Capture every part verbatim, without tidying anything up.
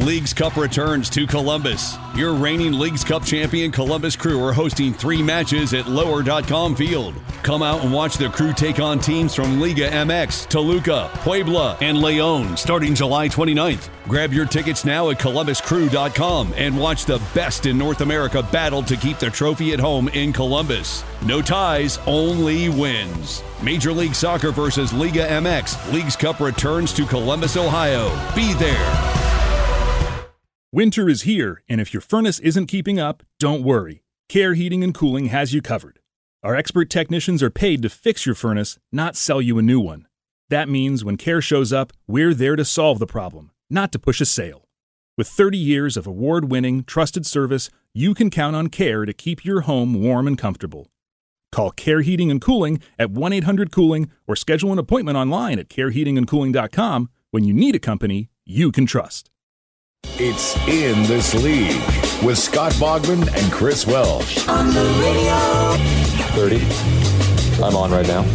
Leagues Cup returns to Columbus. Your reigning Leagues Cup champion Columbus Crew are hosting three matches at lower dot com Field. Come out and watch the Crew take on teams from Liga M X, Toluca, Puebla, and León starting July twenty-ninth. Grab your tickets now at columbus crew dot com and watch the best in North America battle to keep the trophy at home in Columbus. No ties, only wins. Major League Soccer versus Liga M X. Leagues Cup returns to Columbus, Ohio. Be there. Winter is here, and if your furnace isn't keeping up, don't worry. Care Heating and Cooling has you covered. Our expert technicians are paid to fix your furnace, not sell you a new one. That means when Care shows up, we're there to solve the problem, not to push a sale. With thirty years of award-winning, trusted service, you can count on Care to keep your home warm and comfortable. Call Care Heating and Cooling at one eight hundred cooling or schedule an appointment online at care heating and cooling dot com when you need a company you can trust. It's In This League with Scott Bogman and Chris Welsh. On the radio. thirty. I'm on right now.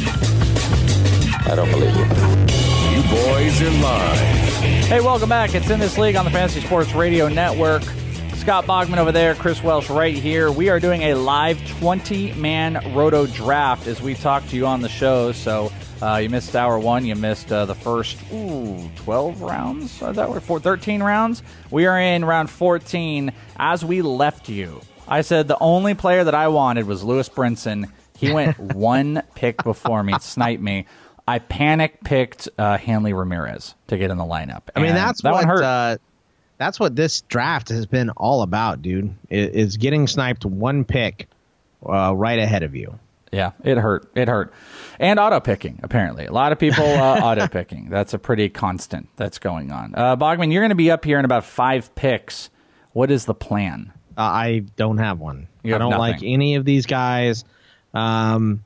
I don't believe you. You boys are live. Hey, welcome back. It's In This League on the Fantasy Sports Radio Network. Scott Bogman over there, Chris Welsh right here. We are doing a live twenty-man roto draft as we talk to you on the show. So uh, you missed hour one. You missed uh, the first ooh, twelve rounds. I thought we were for thirteen rounds. We are in round fourteen. As we left you, I said the only player that I wanted was Lewis Brinson. He went one pick before me, sniped me. I panic picked uh, Hanley Ramirez to get in the lineup. I mean, that's that what one hurt. Uh, that's what this draft has been all about, dude. It, is getting sniped one pick uh, right ahead of you. Yeah, it hurt. It hurt. And auto picking, apparently. A lot of people uh, auto picking. That's a pretty constant that's going on. Uh, Bogman, you're going to be up here in about five picks. What is the plan? Uh, I don't have one. You I have don't nothing. like any of these guys. Um,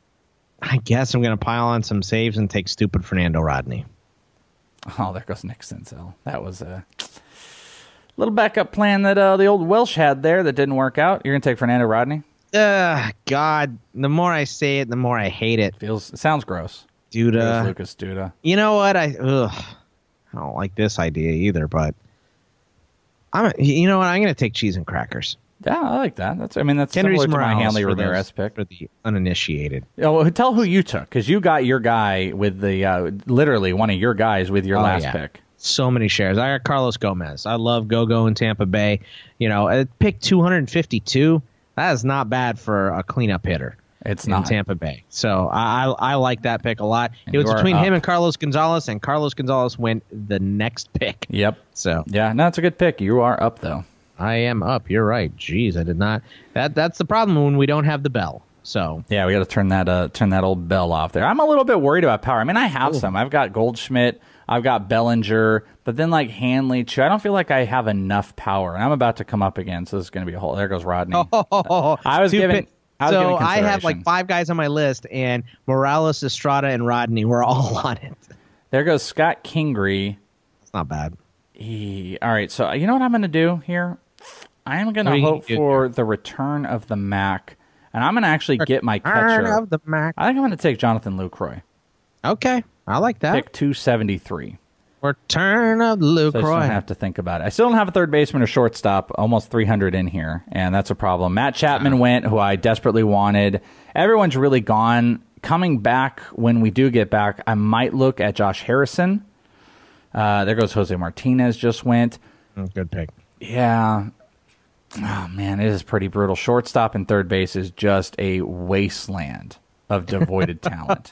I guess I'm going to pile on some saves and take stupid Fernando Rodney. Oh, there goes Nick Senzel. That was a little backup plan that uh, the old Welsh had there that didn't work out. You're going to take Fernando Rodney? Uh, God, the more I say it, the more I hate it. Feels it sounds gross. Duda. Lucas Duda. You know what? I ugh, I don't like this idea either, but I'm. You know what? I'm going to take cheese and crackers. Yeah, I like that. That's. I mean, that's Kendrys similar to my Morales Hanley for Ramirez those- pick. for the uninitiated. Oh, tell who you took, because you got your guy with the uh, literally one of your guys with your Oh, last yeah. pick. So many shares. I got Carlos Gomez. I love Go-Go in Tampa Bay. You know, at pick two hundred fifty-two. That is not bad for a cleanup hitter. It's in not. Tampa Bay. So I, I I like that pick a lot. And it was you are between him up. and Carlos Gonzalez, and Carlos Gonzalez went the next pick. Yep. So yeah, no, it's a good pick. You are up though. I am up. You're right. Jeez, I did not. That that's the problem when we don't have the bell. So Yeah, we got to turn that uh, turn that old bell off there. I'm a little bit worried about power. I mean, I have Ooh. some. I've got Goldschmidt. I've got Bellinger. But then like Hanley, too. I don't feel like I have enough power. And I'm about to come up again, so this is going to be a whole. There goes Rodney. Oh, I was two giving. pick- I was so giving I have like consideration. five guys on my list, and Morales, Estrada, and Rodney were all on it. There goes Scott Kingery. It's not bad. He, all right, so you know what I'm going to do here? I am going What to are you hope gonna do for the return of the Mac, and I'm going to actually get my Return catcher. of the Mac. I think I'm going to take Jonathan Lucroy. Okay, I like that. Pick two seventy-three. Return of So I just don't Lucroy. have to think about it. I still don't have a third baseman or shortstop. Almost three hundred in here, and that's a problem. Matt Chapman went, who I desperately wanted. Everyone's really gone. Coming back, when we do get back, I might look at Josh Harrison. Uh, there goes Jose Martinez just went. Mm, Good pick. Yeah. Oh, man, it is pretty brutal. Shortstop and third base is just a wasteland of devoided talent.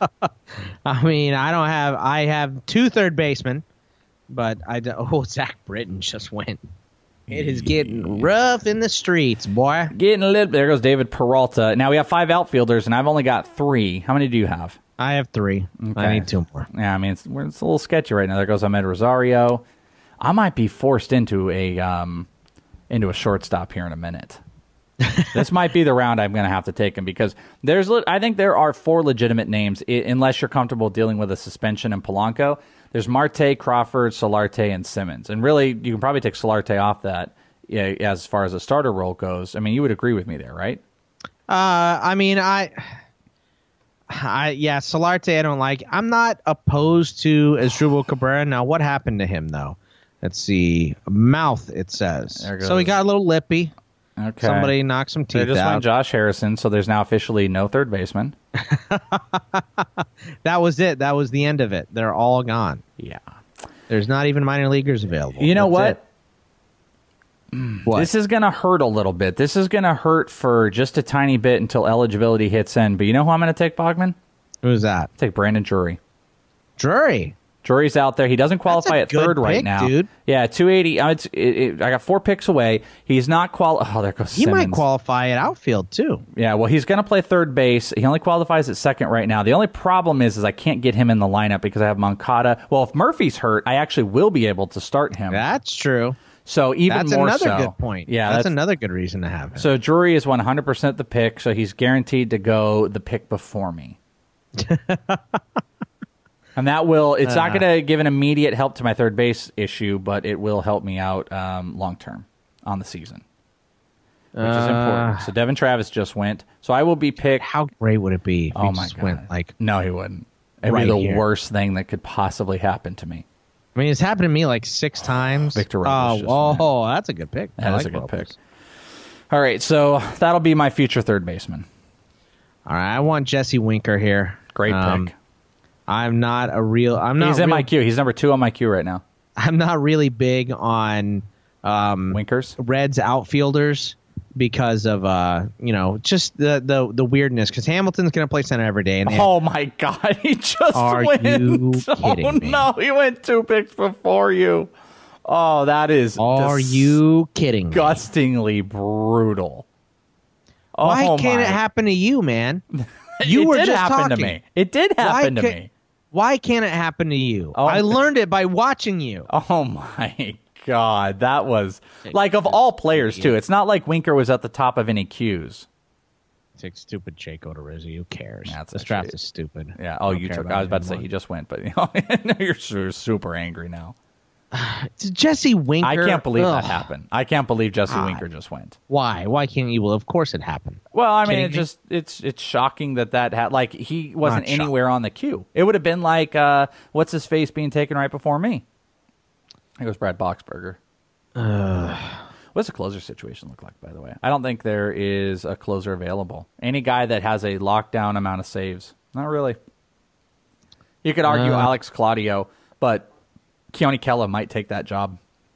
I mean, I don't have. I have two third basemen, but I do, oh Zach Britton just went. It is getting rough in the streets, boy. Getting a little. There goes David Peralta. Now we have five outfielders, and I've only got three. How many do you have? I have three. Okay. I need two more. Yeah, I mean it's, it's a little sketchy right now. There goes Ahmed Rosario. I might be forced into a um, into a shortstop here in a minute. This might be the round I'm going to have to take him because there's. le- I think there are four legitimate names, I- unless you're comfortable dealing with a suspension in Polanco. There's Marte, Crawford, Solarte, and Simmons. And really, you can probably take Solarte off that yeah, as far as a starter role goes. I mean, you would agree with me there, right? Uh, I mean, I, I yeah, Solarte I don't like. I'm not opposed to Asdrubal Cabrera. Now, what happened to him though? Let's see. Mouth, it says. There goes. So he got a little lippy. Okay. Somebody knocked some They teeth just out. went Josh Harrison, so there's now officially no third baseman. That was it. That was the end of it. They're all gone. Yeah. There's not even minor leaguers available. You know That's what? it. What? This is going to hurt a little bit. This is going to hurt for just a tiny bit until eligibility hits in. But you know who I'm going to take, Bogman? Who's that? Take Brandon Drury. Drury. Drury's out there. He doesn't qualify a at third good right pick, now. dude. Yeah, two eighty. Uh, it's, it, it, I got four picks away. He's not qual. Oh, there goes He Simmons. might qualify at outfield, too. Yeah, well, he's going to play third base. He only qualifies at second right now. The only problem is, is I can't get him in the lineup because I have Moncada. Well, if Murphy's hurt, I actually will be able to start him. That's true. So even That's more another so. good point. Yeah, that's, that's another good reason to have him. So Drury is one hundred percent the pick, so he's guaranteed to go the pick before me. And that will, it's Uh. not going to give an immediate help to my third base issue, but it will help me out um, long term on the season, which is important. So Devin Travis just went. So I will be picked. How great would it be if Oh he my just God. went like? No, he wouldn't. It'd Right be the here. worst thing that could possibly happen to me. I mean, it's happened to me like six times. Victor Robles Oh, just oh, that's a good pick. I That is like a good Robles. pick. All right, so that'll be my future third baseman. All right, I want Jesse Winker here. Great Um, pick. I'm not a real. I'm not. He's in real, my queue. He's number two on my queue right now. I'm not really big on um, Winkers? Reds outfielders because of uh, you know, just the the the weirdness. Because Hamilton's going to play center every day. And they have- Oh my God! He just Are went. you oh kidding me? no! He went two picks before you. Oh, that is are you kidding me? disgustingly brutal. Oh, Why can't my. it happen to you, man? You it were did just happen talking. to me. It did happen to ca- me. Why can't it happen to you? Oh. I learned it by watching you. Oh my God, that was like of all players too. It's not like Winker was at the top of any queues. Take stupid Jake Odorizzi. Who cares? That's this actually- draft is stupid. Yeah. Oh, I don't you care took. about I was it about to say anymore. he just went, but you know, you're su- super angry now. It's Jesse Winker. I can't believe Ugh. that happened. I can't believe Jesse God. Winker just went. Why? Why can't you? Well, of course it happened. Well, I mean, Kidding it me? just it's it's shocking that that had like he wasn't Not shocking. anywhere on the queue. It would have been like uh, what's his face being taken right before me. It was Brad Boxberger. What's the closer situation look like, by the way? I don't think there is a closer available. Any guy that has a lockdown amount of saves, not really. You could argue Uh. Alex Claudio, but Keone Kella might take that job.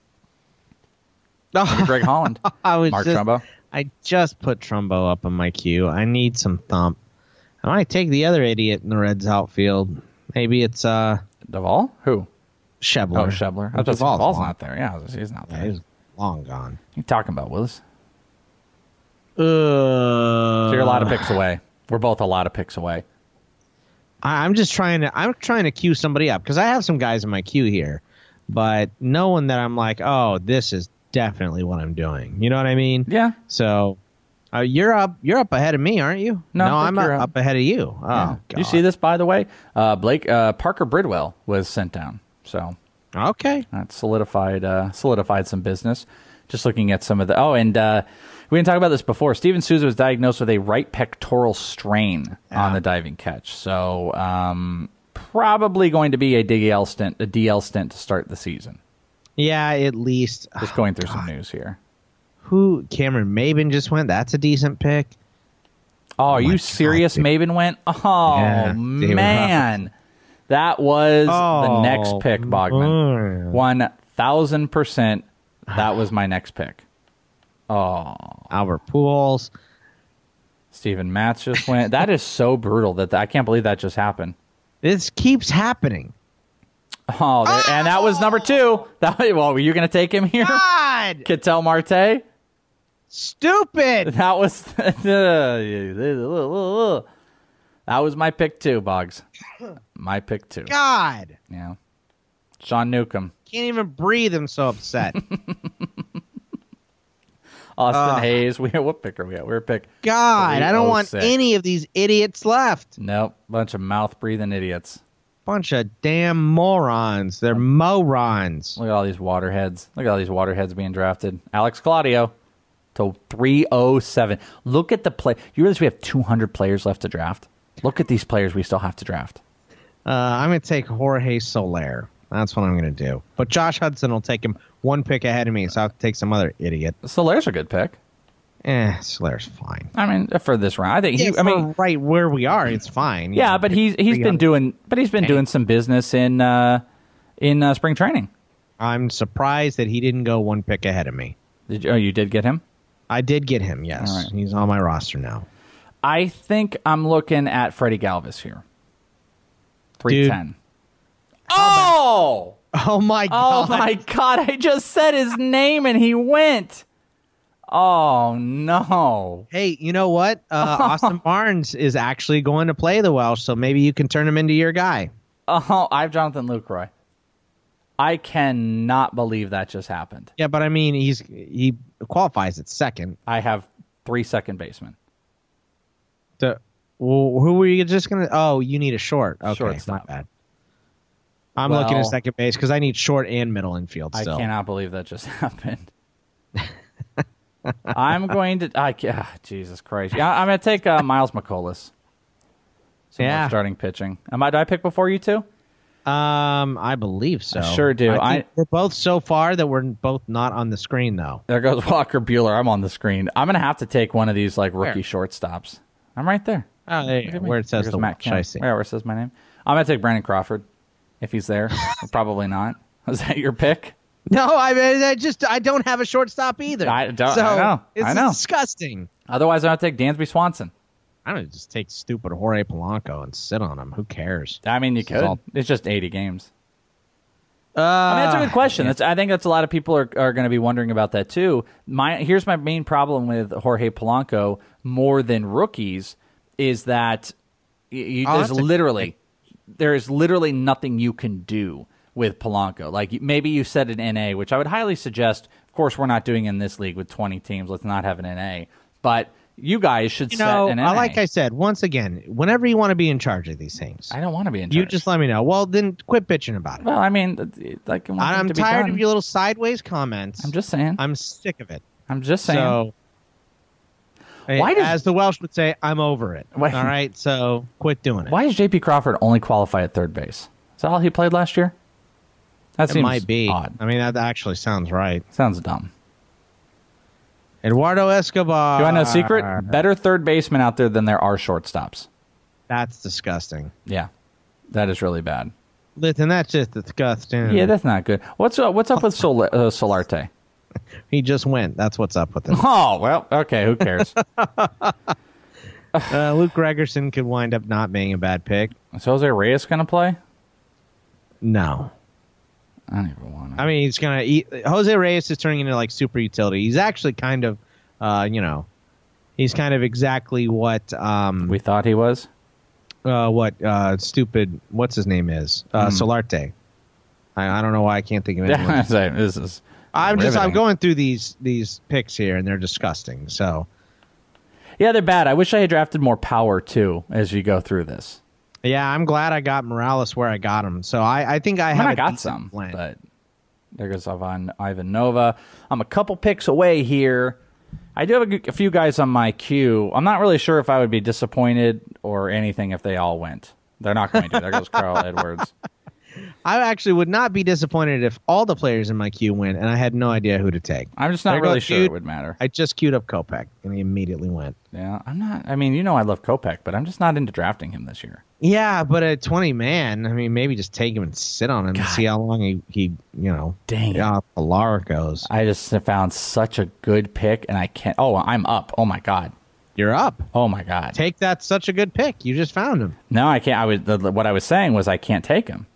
Greg Holland, I was Mark just, Trumbo. I just put Trumbo up on my queue. I need some thump. I might take the other idiot in the Reds outfield. Maybe it's uh Duvall? Who? Shebler. Oh, Shebler. I was just Duvall's Duvall's long. not there. Yeah, he's not Yeah, there. he's long gone. You talking about Willis? Uh, So you're a lot of picks away. We're both a lot of picks away. I- I'm just trying to. I'm trying to queue somebody up because I have some guys in my queue here, but no one that I'm like, oh, this is definitely what I'm doing. You know what I mean? Yeah. So uh, you're up. You're up ahead of me, aren't you? No, I I'm think up, you're up. up ahead of you. Oh, Yeah. God. You see this, by the way? Uh, Blake uh, Parker Bridwell was sent down. So Okay. that solidified uh, solidified some business. Just looking at some of the. Oh, and uh, we didn't talk about this before. Steven Souza was diagnosed with a right pectoral strain on the diving catch. So um, probably going to be a D L stint, a D L stint to start the season. Yeah, at least. Just going through some news here. Who? Cameron Maben just went. That's a decent pick. Oh, are my you God, serious? dude. Maben went? Oh, Yeah, David man. That was the Oh, next pick, Bogman. man. one thousand percent. That was my next pick. Oh, Albert Pujols. Stephen Matz just went. That is so brutal. That I can't believe that just happened. This keeps happening. Oh, there, and that was number two. That well, were you going to take him here? God, Ketel Marte? stupid. That was that was my pick too, Boggs. My pick too. God, Yeah. Sean Newcomb. can't even breathe. I'm so upset. Austin Uh, Hayes. We what pick are we at? We're pick. God, I don't want three oh six. any of these idiots left. Nope. Bunch of mouth breathing idiots. Bunch of damn morons. They're morons. Look at all these waterheads. Look at all these waterheads being drafted. Alex Claudio to three oh seven. Look at the play. You realize we have two hundred players left to draft? Look at these players we still have to draft. Uh, I'm gonna take Jorge Soler. That's what I'm going to do. But Josh Hudson will take him one pick ahead of me, so I'll have to take some other idiot. Solaire's a good pick. Eh, Solaire's fine. I mean, for this round, I think he. Yeah, I mean, right where we are, it's fine. Yeah, know, but he's he's been doing, but he's been doing some business in uh, in uh, spring training. I'm surprised that he didn't go one pick ahead of me. Did you, oh, you did get him? I did get him. Yes, All right. He's on my roster now. I think I'm looking at Freddie Galvis here. three ten. Oh! Oh, my God. Oh, my God. I just said his name and he went. Oh, no. Hey, you know what? Uh, Austin Barnes is actually going to play the Welsh, so maybe you can turn him into your guy. Oh, I have Jonathan Lucroy. I cannot believe that just happened. Yeah, but I mean, he's he qualifies at second. I have three second basemen. The, well, who were you just going to? Oh, you need a short. Okay, Shortstop. my bad. I'm Well, looking at second base because I need short and middle infield still. I cannot believe that just happened. I'm going to. I, ah, Jesus Christ. Yeah, I'm going to take uh, Miles McCollum. Some Yeah. more starting pitching. Am I, did I pick before you two? Um, I believe so. I sure do. I think I- we're both so far that we're both not on the screen, though. There goes Walker Buehler. I'm on the screen. I'm going to have to take one of these like rookie shortstops. I'm right there. Oh, there you go. Where it says There's the Matt Welsh, Kemp. I see. Yeah, where it says my name. I'm going to take Brandon Crawford if he's there. Probably not. Was that your pick? No, I mean, I just I don't have a shortstop either. I don't- So I know. It's I know. disgusting. Otherwise, I'm going to take Dansby Swanson. I don't just take stupid Jorge Polanco and sit on him. Who cares? I mean, you This is could. all- It's just eighty games. Uh, I mean, that's a good question. That's, I think that's a lot of people are, are going to be wondering about that too. My here's my main problem with Jorge Polanco more than rookies is that y you, Oh, there's that's a- literally there is literally nothing you can do with Polanco. Like maybe you set an N A, which I would highly suggest. Of course, we're not doing in this league with twenty teams. Let's not have an N A, but you guys should You set know, an N A. I- like I said, once again, whenever you want to be in charge of these things, I don't want to be in charge. you just let me know. Well, then quit bitching about it. Well, I mean, th- like I want them I'm to be tired done. of your little sideways comments. I'm just saying. I'm sick of it. I'm just saying. So, Why does- as the Welsh would say, I'm over it. Wait. All right, so quit doing it. Why does J P Crawford only qualify at third base? Is that all he played last year? That It seems might be. odd. I mean, that actually sounds right. Sounds dumb. Eduardo Escobar. Do you want to know a secret? Better third basemen out there than there are shortstops. That's disgusting. Yeah, that is really bad. Listen, that's just disgusting. Yeah, that's not good. What's uh, what's up with Sol- uh, Solarte? He just went. That's what's up with him. Oh well, okay. Who cares? uh, Luke Gregerson could wind up not being a bad pick. Is Jose Reyes going to play? No. I don't even want to. I mean, he's going to eat. Jose Reyes is turning into like super utility. He's actually kind of, uh, you know, he's kind of exactly what, um, We thought he was. uh, what, uh, stupid, what's his name is? Uh, Hmm. Solarte. I, I don't know why I can't think of it. Yeah, this is. I'm just, I'm riveting. going through these, these picks here and they're disgusting. So, Yeah, they're bad. I wish I had drafted more power too as you go through this. yeah, I'm glad I got Morales where I got him. So I, I think I I mean, have I a got decent some, blend. but there goes Ivan Ivan Nova. I'm a couple picks away here. I do have a, g- a few guys on my queue. I'm not really sure if I would be disappointed or anything if they all went. They're not going to. There goes Carl Edwards. I actually would not be disappointed if all the players in my queue went and I had no idea who to take. I'm just not There really goes sure dude. it would matter. I just queued up Kopech and he immediately went. Yeah, I'm not. I mean, you know, I love Kopech, but I'm just not into drafting him this year. Yeah, but at twenty man, I mean, maybe just take him and sit on him and see how long he, he you know, Dang it. yeah, Pilar goes. I just found such a good pick, and I can't. Oh, I'm up. Oh my god. You're up. Oh my god. Take that. Such a good pick. You just found him. No, I can't. I was the, what I was saying was I can't take him.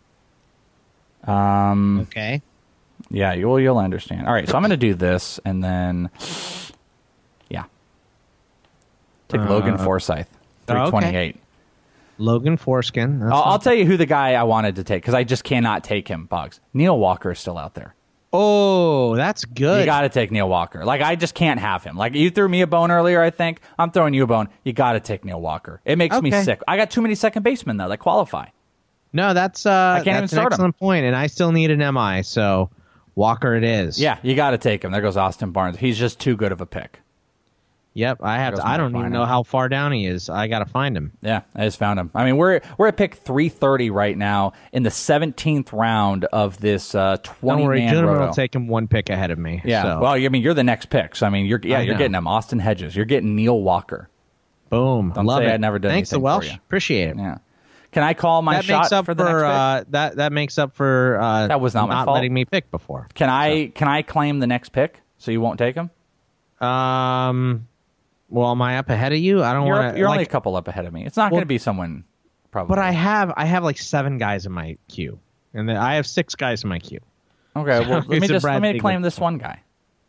Um. Okay. Yeah, you'll you'll understand. All right, so I'm going to do this, and then, yeah, take Logan Uh, Forsythe, okay. three twenty-eight. Logan Foreskin. That's I'll, I'll not- tell you who the guy I wanted to take because I just cannot take him. Boggs. Neil Walker is still out there. oh, that's good. You got to take Neil Walker. Like I just can't have him. Like you threw me a bone earlier. I think I'm throwing you a bone. You got to take Neil Walker. It makes me Okay. sick. I got too many second basemen though that qualify. no, that's uh, can't even that's start an him. excellent point, and I still need an M I. So Walker, it is. Yeah, you got to take him. There goes Austin Barnes. He's just too good of a pick. Yep, I have Goes to. I don't Matt even Minor. know how far down he is. I got to find him. Yeah, I just found him. I mean, we're we're at pick three thirty right now in the seventeenth round of this uh, twenty Don't worry, man Gentleman roto. will take him one pick ahead of me. Yeah, so. well, I mean, you're the next pick. So I mean, you're yeah, I you're know. getting him. Austin Hedges. You're getting Neil Walker. Boom. Don't Love say it. I'd never done Thanks to anything Welsh. for you. Appreciate it. Yeah. Can I call my that shot makes up for the next pick? uh, that that makes up for uh, That was not my fault. letting me pick before. Can I can I claim the next pick so you won't take him? Um, well, am I up ahead of you? I don't You're, want up, to. you're like, only a couple up ahead of me. It's not Well, going to be someone probably. but I have I have like seven guys in my queue, and then I have six guys in my queue. Okay, well, let me It's a just let Brad me Pitt claim with- this one guy.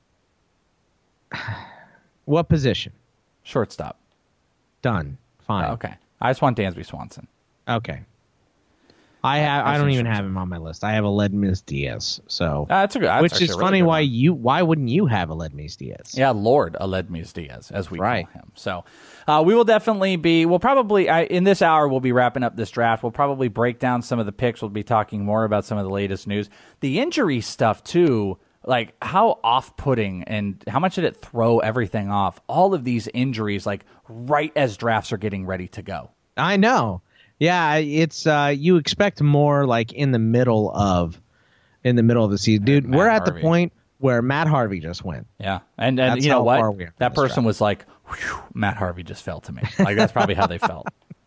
What position? Shortstop. Done. Fine. Okay. I just want Dansby Swanson. Okay. I have. I That's don't even interesting. have him on my list. I have Aledmys Diaz. So, Uh, that's a good. That's which actually is a really funny. good Why one. you? Why wouldn't you have Aledmys Diaz? Yeah, Lord Aledmys Diaz, as we Right. call him. So uh, we will definitely be, we'll probably, I, in this hour, we'll be wrapping up this draft. We'll probably break down some of the picks. We'll be talking more about some of the latest news. The injury stuff, too, like how off-putting and how much did it throw everything off? All of these injuries, like right as drafts are getting ready to go. I know. Yeah, it's uh, you expect more like in the middle of in the middle of the season, dude. Matt we're at Harvey. the point where Matt Harvey just went. Yeah, and and That's you know how far what? we are from That this person draft. was like, "Whew, Matt Harvey just fell to me." Like that's probably how they felt.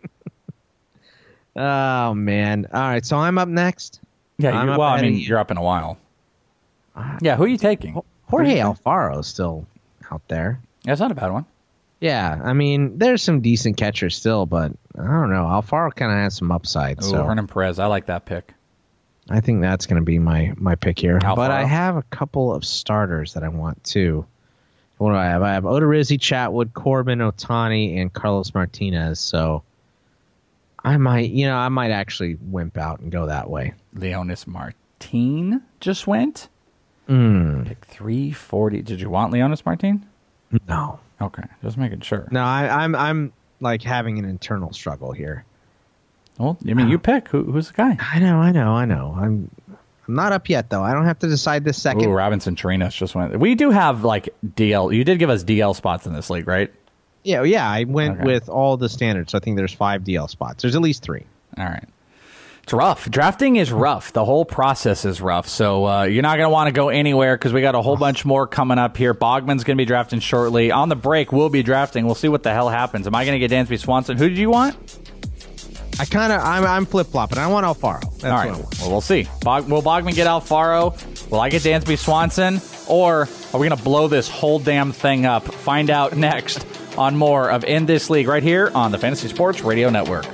Oh man! All right, so I'm up next. Yeah, I'm you, up well, I ahead of mean, you. you're up in a while. Yeah, who are you taking? Jorge Alfaro is still out there. That's not a bad one. Yeah, I mean, there's some decent catchers still, but I don't know. Alfaro kind of has some upside, Ooh, so Hernan Perez, I like that pick. I think that's going to be my my pick here. Alfaro. But I have a couple of starters that I want too. What do I have? I have Odorizzi, Chatwood, Corbin, Otani, and Carlos Martinez. So I might, you know, I might actually wimp out and go that way. Leonis Martin just went. Mm, Pick three forty. Did you want Leonis Martin? no, Okay, just making sure. no, I, I'm I'm like having an internal struggle here. Well, I mean, you pick. Who, who's the guy? I know, I know, I know. I'm I'm not up yet though. I don't have to decide this second. Ooh, Robinson Chirinos just went. We do have like D L. You did give us D L spots in this league, right? Yeah, yeah. I went Okay. with all the standards. I think there's five D L spots. There's at least three. All right. It's rough. Drafting is rough. The whole process is rough. So uh, you're not going to want to go anywhere because we got a whole bunch more coming up here. Bogman's going to be drafting shortly. On the break, we'll be drafting. We'll see what the hell happens. Am I going to get Dansby Swanson? Who did you want? I kind of I'm I'm flip flopping. I want Alfaro. That's All what right. I want. Well, we'll see. Bog- will Bogman get Alfaro? Will I get Dansby Swanson? Or are we going to blow this whole damn thing up? Find out next on more of In This League right here on the Fantasy Sports Radio Network.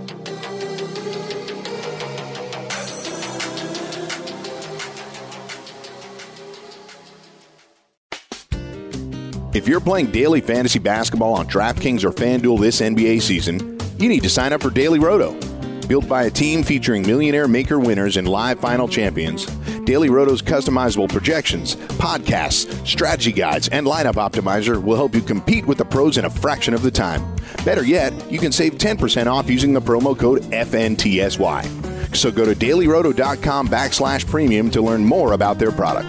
If you're playing daily fantasy basketball on DraftKings or FanDuel this N B A season, you need to sign up for Daily Roto. Built by a team featuring millionaire maker winners and live final champions, Daily Roto's customizable projections, podcasts, strategy guides, and lineup optimizer will help you compete with the pros in a fraction of the time. Better yet, you can save ten percent off using the promo code F N T S Y. So go to dailyroto.com backslash premium to learn more about their product.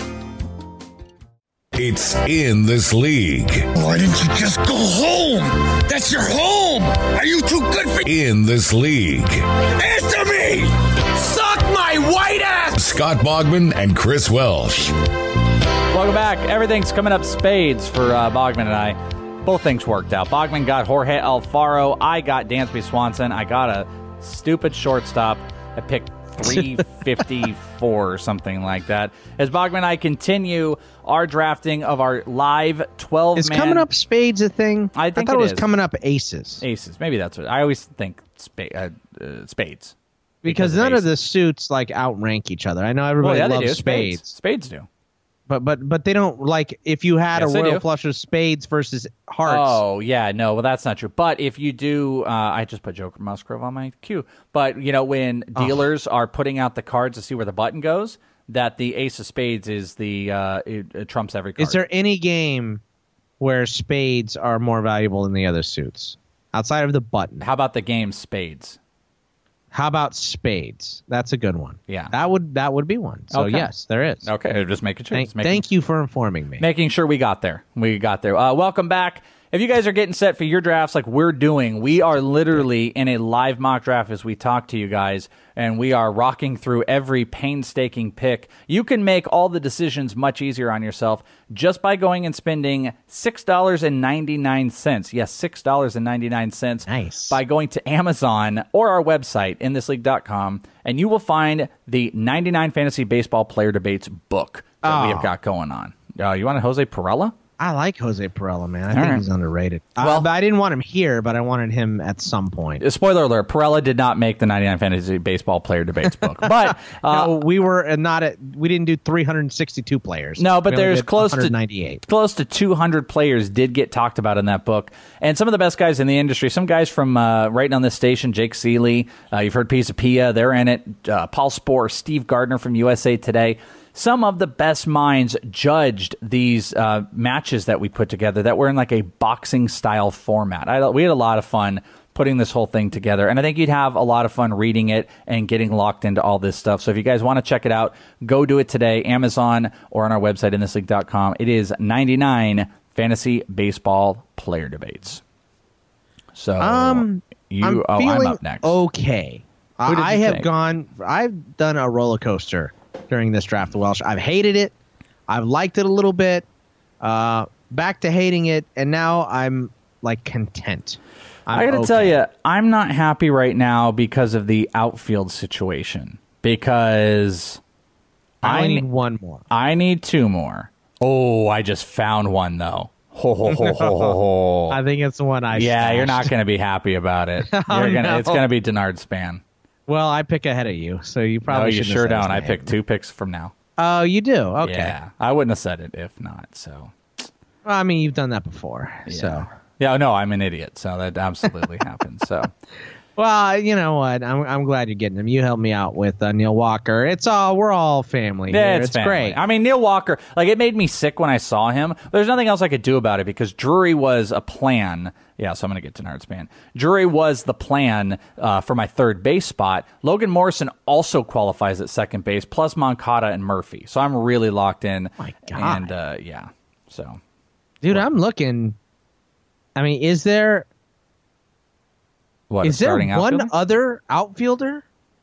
It's In This League. Why didn't you just go home? That's your home. Are you too good for... In This League. Answer me! Suck my white ass! Scott Bogman and Chris Welsh. Welcome back. Everything's coming up spades for uh, Bogman and I. Both things worked out. Bogman got Jorge Alfaro. I got Dansby Swanson. I got a stupid shortstop. I picked three fifty-four or something like that. As Bogman and I continue our drafting of our live twelve man... Is coming up spades a thing? I think thought it it was is. coming up aces. Aces. Maybe that's what... I always think spa- uh, uh, spades. Because, of none of aces. the suits like outrank each other. I know Well, everybody yeah, they loves do. spades, Spades. Spades do. but but but they don't like if you had Yes, a they royal do. flush of spades versus hearts. Oh, yeah, no, well, that's not true. But if you do, uh, I just put Joker Musgrove on my queue. But, you know, when dealers are putting out the cards to see where the button goes, that the ace of spades is the, uh, it, it trumps every card. Is there any game where spades are more valuable than the other suits outside of the button? How about the game spades? How about spades? That's a good one. Yeah. that would that would be one. So Okay. yes, there is. Okay, just making sure. Thank, Just making, thank you for informing me. making sure we got there. We got there. Uh, welcome back. if you guys are getting set for your drafts like we're doing, we are literally in a live mock draft as we talk to you guys, and we are rocking through every painstaking pick. You can make all the decisions much easier on yourself just by going and spending six dollars and ninety-nine cents. Yes, six dollars and ninety-nine cents. Nice. By going to Amazon or our website, in this league dot com, and you will find the ninety-nine Fantasy Baseball Player Debates book that Oh. we have got going on. Uh, you want a Jose Perella? I like Jose Perella, man. I All think right. he's underrated. Well- uh, but I didn't want him here, but I wanted him at some point. Uh, Spoiler alert, Perella did not make the ninety-nine Fantasy Baseball Player Debates book. But uh, no, we were uh, not at. We didn't do three hundred sixty-two players. No, but We only there's did close to one hundred ninety-eight. close to two hundred players did get talked about in that book, and some of the best guys in the industry. Some guys from uh, right on this station, Jake Seeley. Uh, you've heard Pisa Pia, they're in it. Uh, Paul Spohr, Steve Gardner from U S A Today. Some of the best minds judged these uh, matches that we put together that were in like a boxing style format. I, we had a lot of fun putting this whole thing together, and I think you'd have a lot of fun reading it and getting locked into all this stuff. So if you guys want to check it out, go do it today, Amazon or on our website, in this league dot com. It is ninety-nine Fantasy Baseball Player Debates. So Um, you, I'm oh, feeling I'm up next. okay. Who did I you have take? gone. I've done a roller coaster during this draft of Welsh. I've hated it. I've liked it a little bit. Uh, back to hating it, and now I'm like content. I'm I got to okay. tell you, I'm not happy right now because of the outfield situation. Because I I need ne- one more. I need two more. Oh, I just found one though. Ho ho ho ho ho ho. I think it's the one I. Yeah, you're not stashed. going to be happy about it. You're Oh, gonna, no. It's going to be Denard Span. Well, I pick ahead of you, so you No, probably you shouldn't have sure said his don't. I name. picked two picks from now. Oh, you do. Okay. Yeah, I wouldn't have said it if not. So Well, I mean, you've done that before, so. yeah, no, I'm an idiot. So that absolutely happened. So Well, you know what? I'm I'm glad you're getting him. You helped me out with uh, Neil Walker. It's all we're all family. yeah, here. it's, it's family. great. I mean, Neil Walker, like it made me sick when I saw him. There's nothing else I could do about it because Drury was a plan. Yeah, so I'm going to get to Denard Span. Drury was the plan uh, for my third base spot. Logan Morrison also qualifies at second base, plus Moncada and Murphy. So I'm really locked in. My God. And uh, yeah, so Dude, I'm looking. I mean, is there what? a is there starting one outfielder? other outfielder?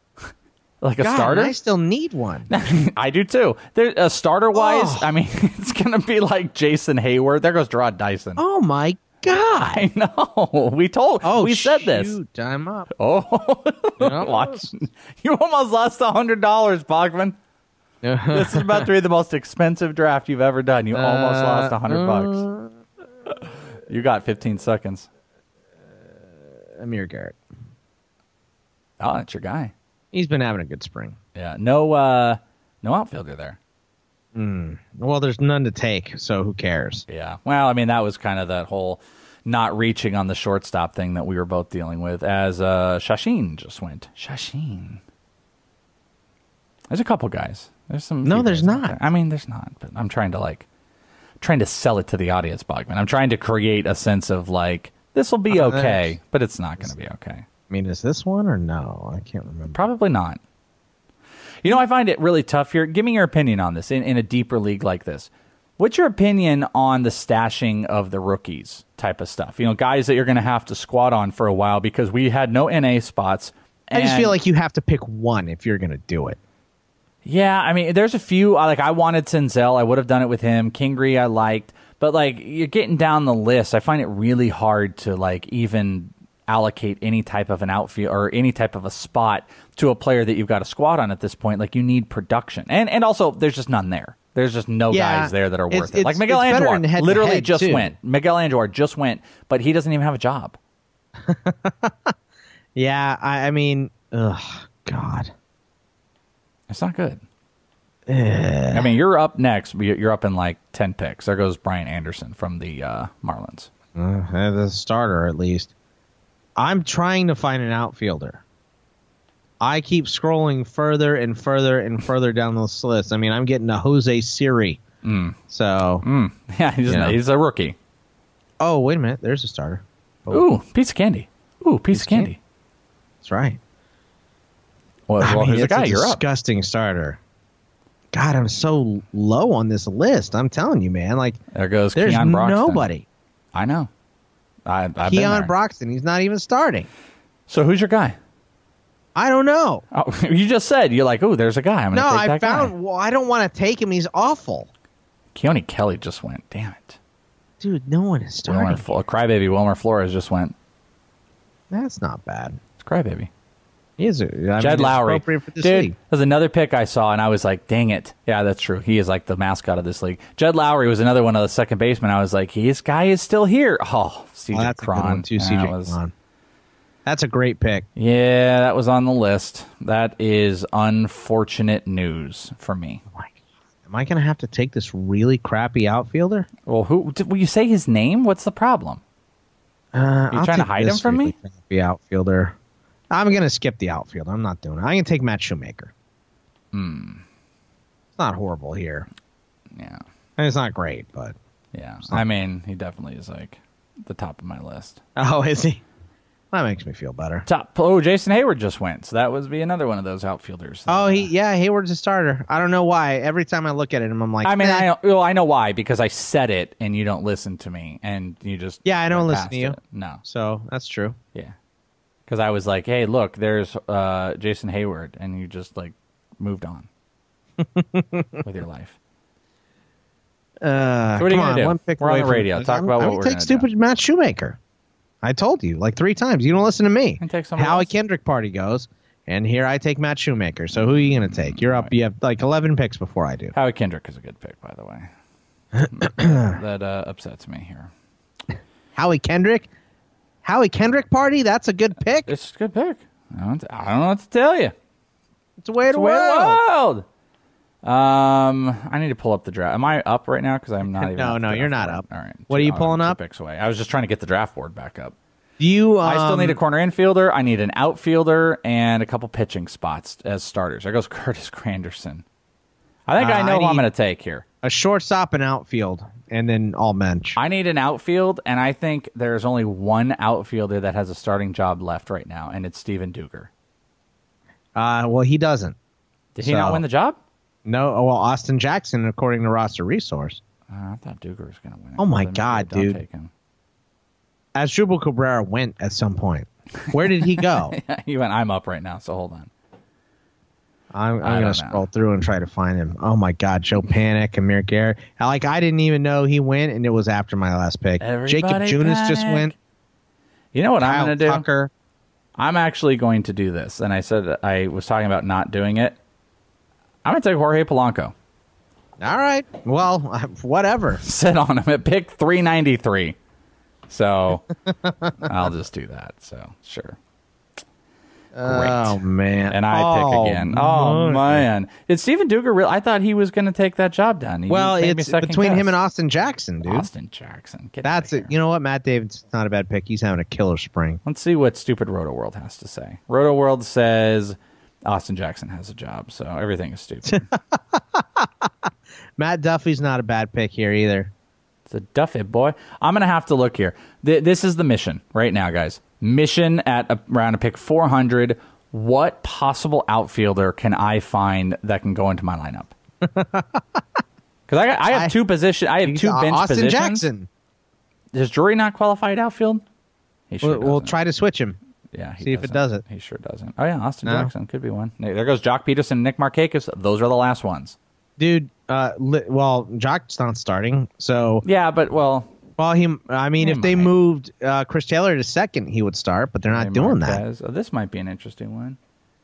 like a God, starter? I still need one. I do too. There, uh, starter wise, Oh. I mean, it's going to be like Jason Hayward. There goes Gerard Dyson. Oh my God! I know. We told. Oh, we said this. shoot, I'm up. Oh, watch! You almost lost a hundred dollars, Bogman. This is about to be the most expensive draft you've ever done. You almost Uh, lost a hundred bucks. You got fifteen seconds. Amir Garrett. Oh, that's your guy. He's been having a good spring. Yeah. No. Uh, no outfielder there. Well, there's none to take, so who cares? Yeah. Well, I mean, that was kind of that whole not reaching on the shortstop thing that we were both dealing with as uh, Shashin just went. Shashin. There's a couple guys. There's some. No, few there's guys out not. there. I mean, there's not. But I'm trying to like, trying to sell it to the audience, Bogman. I'm trying to create a sense of like this will be Uh, okay, but it's not going to be okay. I mean, is this one or no? I can't remember. Probably not. You know, I find it really tough here. Give me your opinion on this in, in a deeper league like this. What's your opinion on the stashing of the rookies type of stuff? You know, guys that you're going to have to squat on for a while because we had no N A spots. I just and- feel like you have to pick one if you're going to do it. Yeah, I mean, there's a few. Like, I wanted Senzel. I would have done it with him. Kingery, I liked. But, like, you're getting down the list. I find it really hard to, like, even allocate any type of an outfield or any type of a spot to a player that you've got a squad on at this point. Like, you need production. And and also, there's just none there. There's just no Yeah, guys there that are it's- worth it. Like, it's- Miguel it's better in Andujar head-to-head, literally just too. went. Miguel Andujar just went, but he doesn't even have a job. Yeah, I, I mean, ugh, God. It's not good. I mean, you're up next. but You're up in like ten picks. There goes Brian Anderson from the uh, Marlins. Uh, as a starter, at least. I'm trying to find an outfielder. I keep scrolling further and further and further down this list. I mean, I'm getting a Jose Siri. Mm. So, Mm. Yeah, he's, Yeah. he's a rookie. oh, wait a minute. There's a starter. Oh, Ooh, piece of candy. Ooh, piece, of candy. That's right. Well, I well mean, here's a it's guy. a You're up. disgusting starter. God, I'm so low on this list. I'm telling you, man. Like, There goes there's Keon Broxton. nobody. I know. I, I've been Keon there. Broxton. He's not even starting. So who's your guy? I don't know. Oh, you just said you're like, oh, there's a guy. I'm no, gonna take I that found. guy. Well, I don't want to take him. He's awful. Keone Kelly just went. Damn it, dude. No one is starting. Wilmer, Fl- Crybaby Wilmer Flores just went. That's not bad. It's Crybaby. He is. A, I Jed mean, Lowry, for this dude. league. There's another pick I saw, and I was like, "Dang it!" Yeah, that's true. He is like the mascot of this league. Jed Lowry was another one of the second basemen. I was like, "This guy is still here." Oh, C J Oh, that's Cron a good one too. C J was, Cron. That's a great pick. Yeah, that was on the list. That is unfortunate news for me. Oh my God. Am I going to have to take this really crappy outfielder? Well, who did, will you say his name? What's the problem? Uh, Are you I'll trying to take hide him this from really me? Crappy outfielder. I'm going to skip the outfielder. I'm not doing it. I'm going to take Matt Shoemaker. Hmm. It's not horrible here. Yeah. And it's not great, but yeah. I mean, he definitely is like the top of my list. Oh, is he? That makes me feel better. Top. Oh, Jason Hayward just went, so that would be another one of those outfielders. Oh, he yeah, Hayward's a starter. I don't know why. Every time I look at him, I'm like, I mean, eh. I know, well, I know why, because I said it and you don't listen to me, and you just yeah, I don't went listen past to you. it. No, so that's true. Yeah, because I was like, hey, look, there's uh, Jason Hayward, and you just like moved on with your life. Uh, so what are you come gonna on, do? one pick We're away on the from- radio. Talk I'm, about I'm what we're take gonna stupid do. Matt Shoemaker. I told you like three times. You don't listen to me. And take somebody Howie else. Kendrick party goes, and here I take Matt Shoemaker. So who are you going to take? You're up. You have like eleven picks before I do. Howie Kendrick is a good pick, by the way. that uh, upsets me here. Howie Kendrick? Howie Kendrick party? That's a good pick. It's a good pick. I don't, I don't know what to tell you. It's a way It's to a way of the world. world. Um, I need to pull up the draft. Am I up right now? Because I'm not even. No, off the no, draft you're not board. up. All right. What are you Two- pulling two up? Picks away. I was just trying to get the draft board back up. Do you? Um, I still need a corner infielder. I need an outfielder and a couple pitching spots as starters. There goes Curtis Granderson. I think Uh, I know I who I'm need- going to take here. a shortstop and outfield, and then all bench. I need an outfield, and I think there's only one outfielder that has a starting job left right now, and it's Steven Duger. Uh, well, he doesn't. Did he not So- win the job? No. Oh, well, Austin Jackson, according to Roster Resource. Uh, I thought Duger was going to win it. Oh, my Then God, maybe don't dude. take him. Asdrubal Cabrera went at some point. Where did he go? He went, I'm up right now, so hold on. I'm, I I'm going don't to know. scroll through and try to find him. Oh, my God. Joe Panic, Amir Garrett. Like, I didn't even know he went, and it was after my last pick. Jacob Everybody Junis just panic. went. You know what I'm Kyle going to do? Tucker. I'm actually going to do this, and I said I was talking about not doing it. I'm going to take Jorge Polanco. All right. Well, whatever. Sit on him at pick three ninety-three. So I'll just do that. So sure. Oh, man. And I oh, pick again. Oh, man. Did Steven Duger real? I thought he was going to take that job done. He Well, made me it's second between guess. him and Austin Jackson, dude. Austin Jackson. Get That's outta it. here. You know what? Matt David's not a bad pick. He's having a killer spring. Let's see what stupid Roto World has to say. Roto World says Austin Jackson has a job, so everything is stupid. Matt Duffy's not a bad pick here either. It's a Duffy boy. I'm going to have to look here. Th- this is the mission right now, guys. Mission at a, around a pick four hundred. What possible outfielder can I find that can go into my lineup? Because I, got- I have I- two position. I have He's, two uh, bench Austin positions. Jackson. Does Drury not qualify at outfield? He sure We'll, we'll doesn't. try to switch him. Yeah, he see if it doesn't. does it. He sure doesn't. Oh yeah, Austin No. Jackson could be one. There goes Jock Peterson, Nick Markakis. Those are the last ones. Dude, uh, li- well, Jock's not starting, so Yeah, but well, well, he. I mean, He if they might. moved uh, Chris Taylor to second, he would start, but they're not Ray doing that. Marquez. Oh, this might be an interesting one.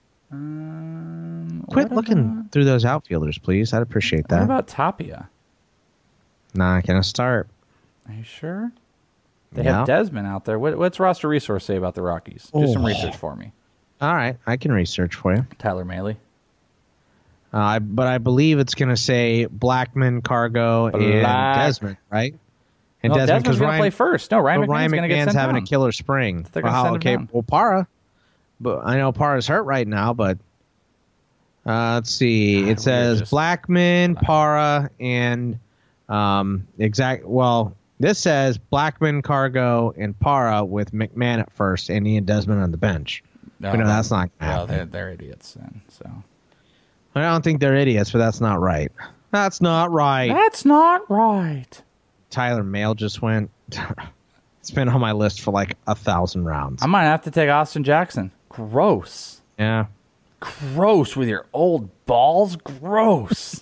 Um, Quit what looking about- through those outfielders, please. I'd appreciate What that. about Tapia? Not gonna start. Are you sure? They Yeah. have Desmond out there. What, what's Roster Resource say about the Rockies? Do some Oh. research for me. All right, I can research for you. Tyler Mahle. Uh, I- but I believe it's gonna say Blackman, Cargo, and Black- Desmond, right? And No, Desmond Desmond's because going to Ryan, play first. No, Ryan but McMahon's Ryan going to get McMahon's sent having down. a killer spring. They're gonna Wow, send him okay, down. well, Para, but I know Para's hurt right now. But uh, let's see. God, it says we're just- Blackman, Para, and um, exact. Well, this says Blackman, Cargo, and Para with McMahon at first, and Ian Desmond on the bench. No, But no, that's not gonna Well, happen. they're, they're idiots then. So I don't think they're idiots, but that's not right. That's not right. that's not right. Tyler Mahle just went. It's been on my list for like a thousand rounds. I might have to take Austin Jackson. Gross. Yeah. Gross with your old balls. Gross.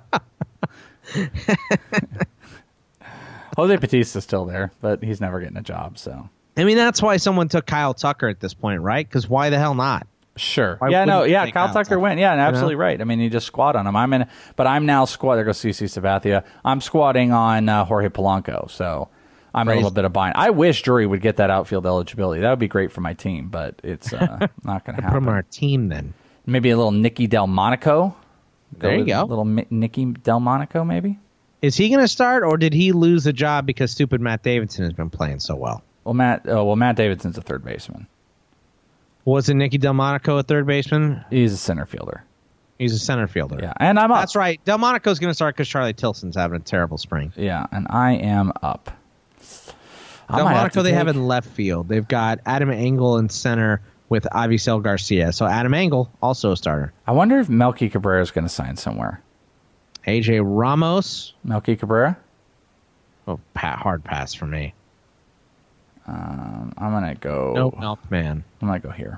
Jose Batista's still there, but he's never getting a job. So I mean, that's why someone took Kyle Tucker at this point, right? Because why the hell not? Sure. Why yeah, no, wouldn't you yeah, take Kyle Kyle Tucker Tucker? went. Yeah, and You know? absolutely right. I mean, you just squat on him. I'm in, but I'm now squat. There goes C C Sabathia. I'm squatting on uh, Jorge Polanco, so I'm Crazy. a little bit of bind. I wish Drury would get that outfield eligibility. That would be great for my team, but it's uh, not going to Put him happen. on our team then. Maybe a little Nicky Delmonico. There you with go. Little Mi- Nicky Delmonico, maybe. Is he going to start, or did he lose the job because stupid Matt Davidson has been playing so well? Well, Matt. Oh, well, Matt Davidson's a third baseman. Wasn't Nicky Delmonico a third baseman? He's a center fielder. He's a center fielder. Yeah, and I'm up. That's right. Delmonico's going to start because Charlie Tilson's having a terrible spring. Yeah, and I am up. I might have to Delmonico they take- have in left field. They've got Adam Engel in center with Avisel Garcia. So Adam Engel, also a starter. I wonder if Melky Cabrera is going to sign somewhere. A J Ramos. Melky Cabrera? Oh, pa- hard pass for me. Um, I'm going to go... No Milkman. I'm going to go here.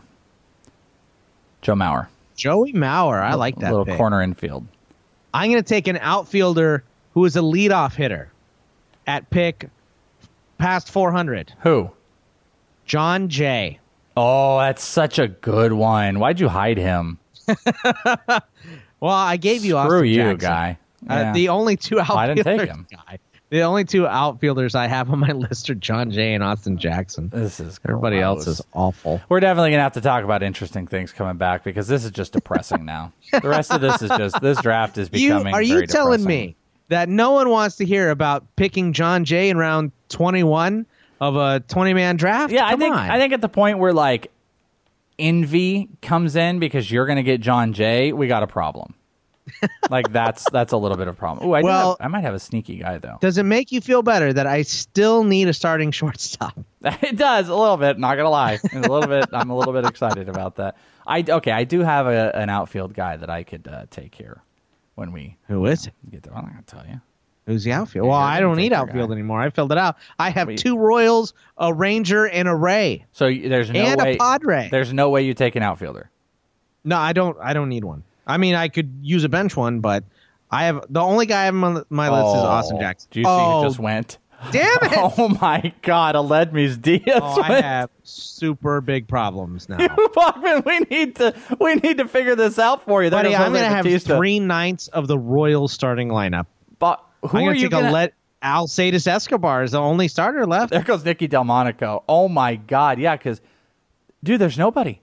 Joe Mauer. Joey Mauer. I like that little pick. corner infield. I'm going to take an outfielder who is a leadoff hitter at pick past four hundred. Who? John Jay. Oh, that's such a good one. Why'd you hide him? Well, I gave you Screw Austin you, Jackson. guy. Uh, Yeah. the only two outfielders. I didn't take him. Guy. The only two outfielders I have on my list are John Jay and Austin Jackson. This is Everybody gross. else is awful. We're definitely going to have to talk about interesting things coming back because this is just depressing now. The rest of this is just, this draft is You, becoming are you very telling depressing. me that no one wants to hear about picking John Jay in round twenty-one of a twenty-man draft? Yeah, Come I think on. I think at the point where like envy comes in because you're going to get John Jay, we got a problem. Like that's that's a little bit of a problem. Ooh, I do Well- have, I might have a sneaky guy though. Does it make you feel better that I still need a starting shortstop? It does a little bit. Not gonna lie, a little bit. I'm a little bit excited about that. I okay. I do have a, an outfield guy that I could uh, take here when we Who is it? get there. I'm not gonna tell you. Who's the outfield? Yeah, Well, you're I gonna don't take need your outfield guy. anymore. I filled it out. I have Wait. two Royals, a Ranger, and a Ray, So y- there's no and way. a Padre. There's no way you take an outfielder. No, I don't. I don't need one. I mean, I could use a bench one, but I have the only guy I have on my list is Austin Jackson. Do you see oh, who just went? damn it! Oh my God, Aledmys Diaz. Oh, I went. have super big problems now. Bachman, we need to we need to figure this out for you. There Buddy, goes I'm Jose going to have Bautista. three ninths of the Royals starting lineup. But who I'm are going to you take gonna a let Alcides Escobar is the only starter left. There goes Nicky Delmonico. Oh my God, yeah, because dude, there's nobody.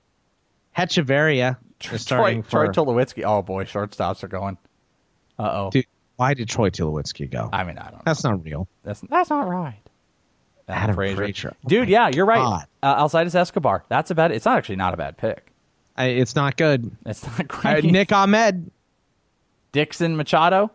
Hecheveria Troy, is starting Troy for. Tulowitzki. Oh boy, shortstops are going. Uh oh. Dude, why did Troy Tulowitzki go? I mean, I don't know. That's not real. That's that's not right. Adam Frazier. Frazier. Oh Dude, my yeah, you're right. God. Uh, Alcides Escobar. That's about it. It's not actually not a bad pick. I, it's not good. It's not Uh, great. Nick Ahmed. Dixon Machado.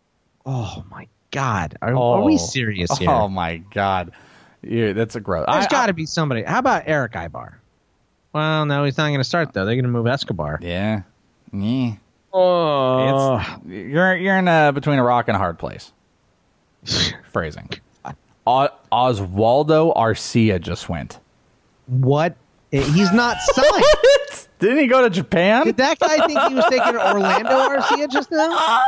Oh my God. Are, Oh. are we serious here? Oh my God. Yeah, that's a gross. There's I- got I- to be somebody. How about Eric Ibar? Well, no, he's not going to start though. They're going to move Escobar. Yeah. Yeah. Oh, It's, you're you're in a, between a rock and a hard place. Phrasing. O- Oswaldo Arcia just went. what? He's not signed. Didn't he go to Japan? Did that guy think he was taking Orlando Arcia just now? I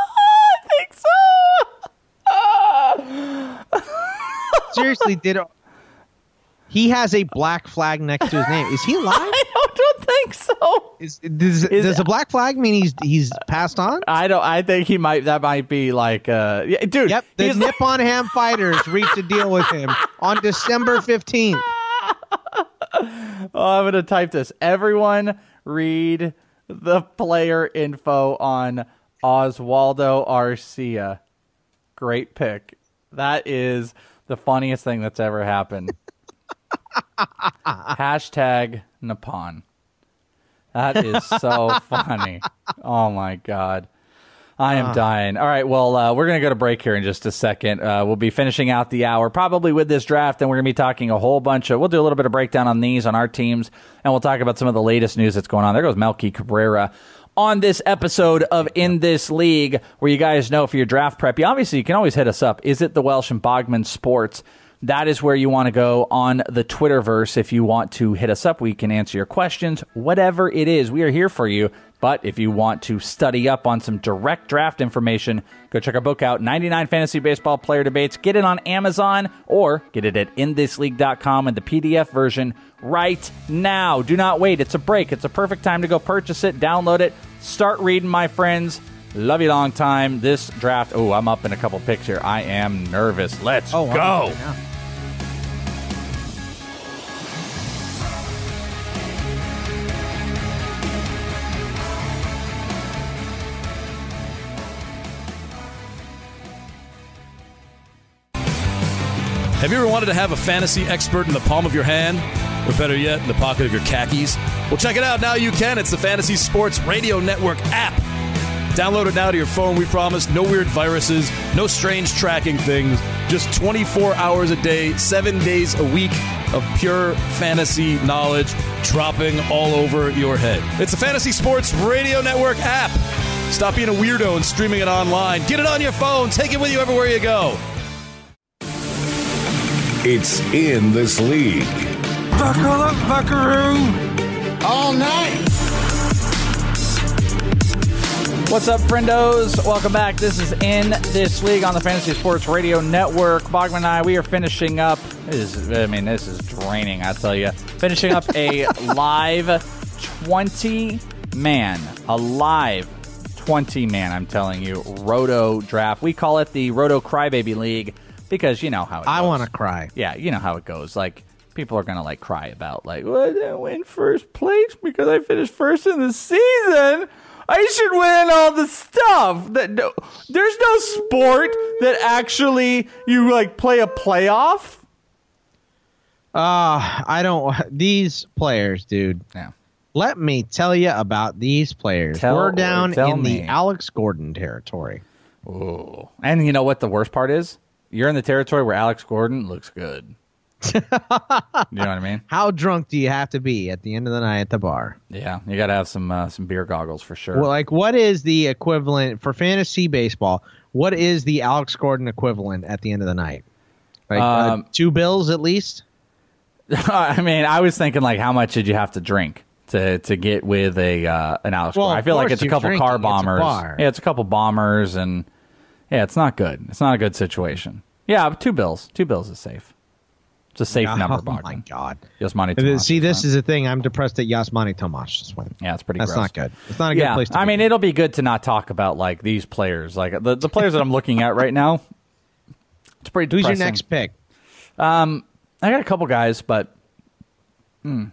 think so. Seriously, did he has a black flag next to his name? Is he alive? I don't, don't think so. Is, does, Is- does a black flag mean he's he's passed on? I don't. I think he might. That might be like, uh, yeah, dude. Yep. The he's- Nippon Ham Fighters reached a deal with him on December fifteenth. Oh, I'm gonna type this. Everyone, read the player info on Oswaldo Arcia. Great pick. That is the funniest thing that's ever happened. Hashtag Nippon. That is so funny. Oh my God. I am dying. All right, well, uh, we're going to go to break here in just a second. Uh, we'll be finishing out the hour probably with this draft, and we're going to be talking a whole bunch of, we'll do a little bit of breakdown on these, on our teams, and we'll talk about some of the latest news that's going on. There goes Melky Cabrera on this episode of In This League, where you guys know for your draft prep, you obviously you can always hit us up. Is it the Welsh and Bogman Sports that is where you want to go on the Twitterverse. If you want to hit us up, we can answer your questions, whatever it is. We are here for you. But if you want to study up on some direct draft information, go check our book out, ninety-nine Fantasy Baseball Player Debates. Get it on Amazon or get it at in this league dot com in the P D F version right now. Do not wait. It's a break. It's a perfect time to go purchase it, download it, start reading, my friends. Love you long time. This draft, oh, I'm up in a couple picks here. I am nervous. Let's oh, go. Wow. Yeah. Have you ever wanted to have a fantasy expert in the palm of your hand? Or better yet, in the pocket of your khakis? Well, check it out. Now you can. It's the Fantasy Sports Radio Network app. Download it now to your phone, we promise. No weird viruses, no strange tracking things. Just twenty-four hours a day, seven days a week of pure fantasy knowledge dropping all over your head. It's the Fantasy Sports Radio Network app. Stop being a weirdo and streaming it online. Get it on your phone. Take it with you everywhere you go. It's In This League. Buckle up, buckaroo. All night. What's up, friendos? Welcome back. This is In This League on the Fantasy Sports Radio Network. Bogman and I, we are finishing up. This is, I mean, this is draining, I tell you. Finishing up a live twenty-man, a live twenty-man, I'm telling you, Roto draft. We call it the Roto Crybaby League because you know how it goes. I want to cry. Yeah, you know how it goes. Like, people are going to, like, cry about, like, well, I didn't win first place because I finished first in the season. I should win all the stuff. That no, there's no sport that actually you like play a playoff. Uh, I don't. These players, dude. Yeah. Let me tell you about these players. Tell, We're down in me. the Alex Gordon territory. Ooh. And you know what the worst part is? You're in the territory where Alex Gordon looks good. You know what I mean? How drunk do you have to be at the end of the night at the bar? Yeah, you got to have some uh, some beer goggles for sure. Well, like, what is the equivalent for fantasy baseball? What is the Alex Gordon equivalent at the end of the night? Like um, uh, two bills at least? I mean, I was thinking, like, how much did you have to drink to to get with a uh, an Alex well, Gordon? I feel like it's a couple drinking. car bombers. It's a bar. Yeah, it's a couple bombers, and yeah, it's not good. It's not a good situation. Yeah, but two bills. Two bills is safe. It's a safe oh, number, Oh, Bogdan. my God. Yasmani Tomas. See, this is the thing. I'm depressed that Yasmani Tomas just went. Yeah, it's pretty That's gross. not good. It's not a good yeah, place to I be. mean, it'll be good to not talk about, like, these players. Like, the, the players that I'm looking at right now, it's pretty Who's depressing. your next pick? Um, I got a couple guys, but hmm,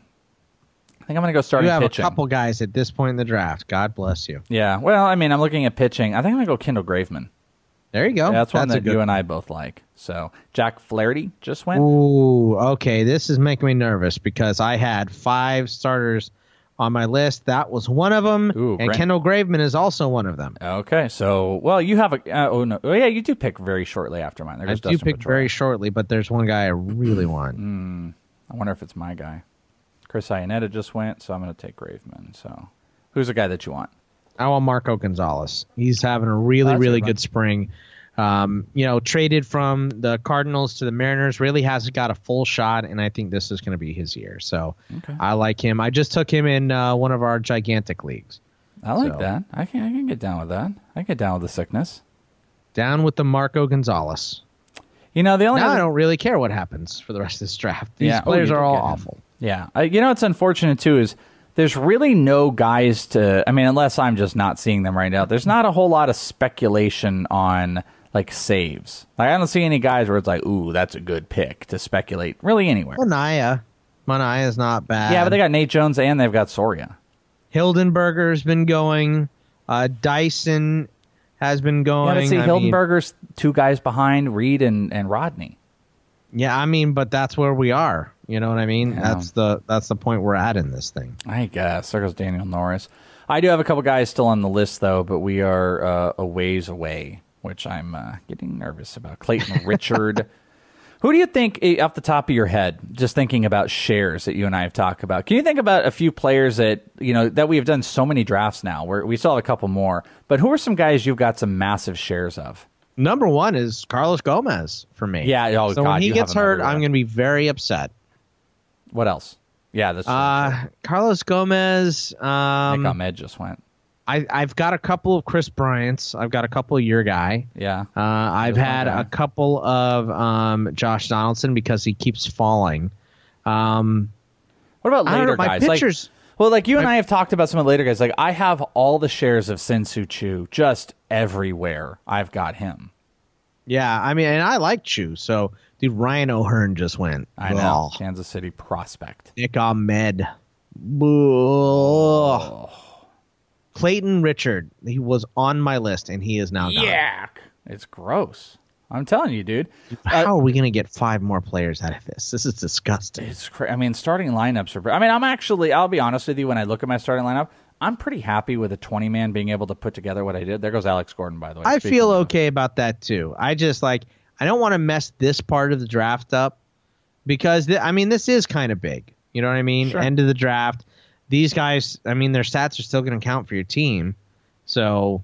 I think I'm going to go start You have pitching. a couple guys at this point in the draft. God bless you. Yeah, well, I mean, I'm looking at pitching. I think I'm going to go Kendall Graveman. There you go. Yeah, that's one That's a that good you and one. I both like. So, Jack Flaherty just went. Ooh, okay. This is making me nervous because I had five starters on my list. That was one of them, Ooh, and great. Kendall Graveman is also one of them. Okay, so, well, you have a, uh, oh, no. Oh, yeah, you do pick very shortly after mine. There I goes do Dustin pick Pedroia. very shortly, but there's one guy I really want. Mm, I wonder if it's my guy. Chris Iannetta just went, so I'm going to take Graveman. So, who's the guy that you want? I want Marco Gonzalez. He's having a really, That's really good one. good spring. Um, you know, traded from the Cardinals to the Mariners, really hasn't got a full shot, and I think this is going to be his year. So Okay. I like him. I just took him in uh, one of our gigantic leagues. I like So- that. I can I can get down with that. I can get down with the sickness. Down with the Marco Gonzalez. You know, the only Now I other- don't really care what happens for the rest of this draft. These Yeah. Oh, players you are did all get him. awful. Yeah. Uh, you know what's unfortunate, too, is there's really no guys to... I mean, unless I'm just not seeing them right now, there's not a whole lot of speculation on, like, saves. Like, I don't see any guys where it's like, ooh, that's a good pick to speculate really anywhere. Manaya. Manaya's not bad. Yeah, but they got Nate Jones and they've got Soria. Hildenberger's been going. Uh, Dyson has been going. Yeah, but see, I mean- Hildenberger's two guys behind Reed and, and Rodney. Yeah, I mean, but that's where we are. You know what I mean? Yeah. That's the that's the point we're at in this thing. I guess. There goes Daniel Norris. I do have a couple guys still on the list, though, but we are uh, a ways away, which I'm uh, getting nervous about. Clayton Richard. Who do you think, eh, off the top of your head, just thinking about shares that you and I have talked about, can you think about a few players that, you know, that we have done so many drafts now, where we still have a couple more, but who are some guys you've got some massive shares of? Number one is Carlos Gomez for me. Yeah. Oh, so God, when he you gets have him hurt, everywhere. I'm going to be very upset. What else? Yeah, that's true. Uh, Carlos Gomez. Um, Nick Ahmed just went. I, I've got a couple of Chris Bryant's. I've got a couple of your guy. Yeah. Uh, I've had a couple of um, Josh Donaldson because he keeps falling. Um, what about I don't later know, my guys? pitchers, like, well, like you and my, I have talked about some of the later guys. Like I have all the shares of Sin-Soo Choo just everywhere. I've got him. Yeah, I mean, and I like Choo. So, dude, Ryan O'Hearn just went. I know. Ugh. Kansas City prospect. Nick Ahmed. Ugh. Clayton Richard. He was on my list, and he is now gone. Yuck. It's gross. I'm telling you, dude. How Uh, are we going to get five more players out of this? This is disgusting. It's cra- I mean, starting lineups are. I mean, I'm actually. I'll be honest with you. When I look at my starting lineup, I'm pretty happy with a twenty man being able to put together what I did. There goes Alex Gordon, by the way. I Speaking feel of- okay about that, too. I just, like, I don't want to mess this part of the draft up because, th- I mean, this is kind of big. You know what I mean? Sure. End of the draft. These guys, I mean, their stats are still going to count for your team. So,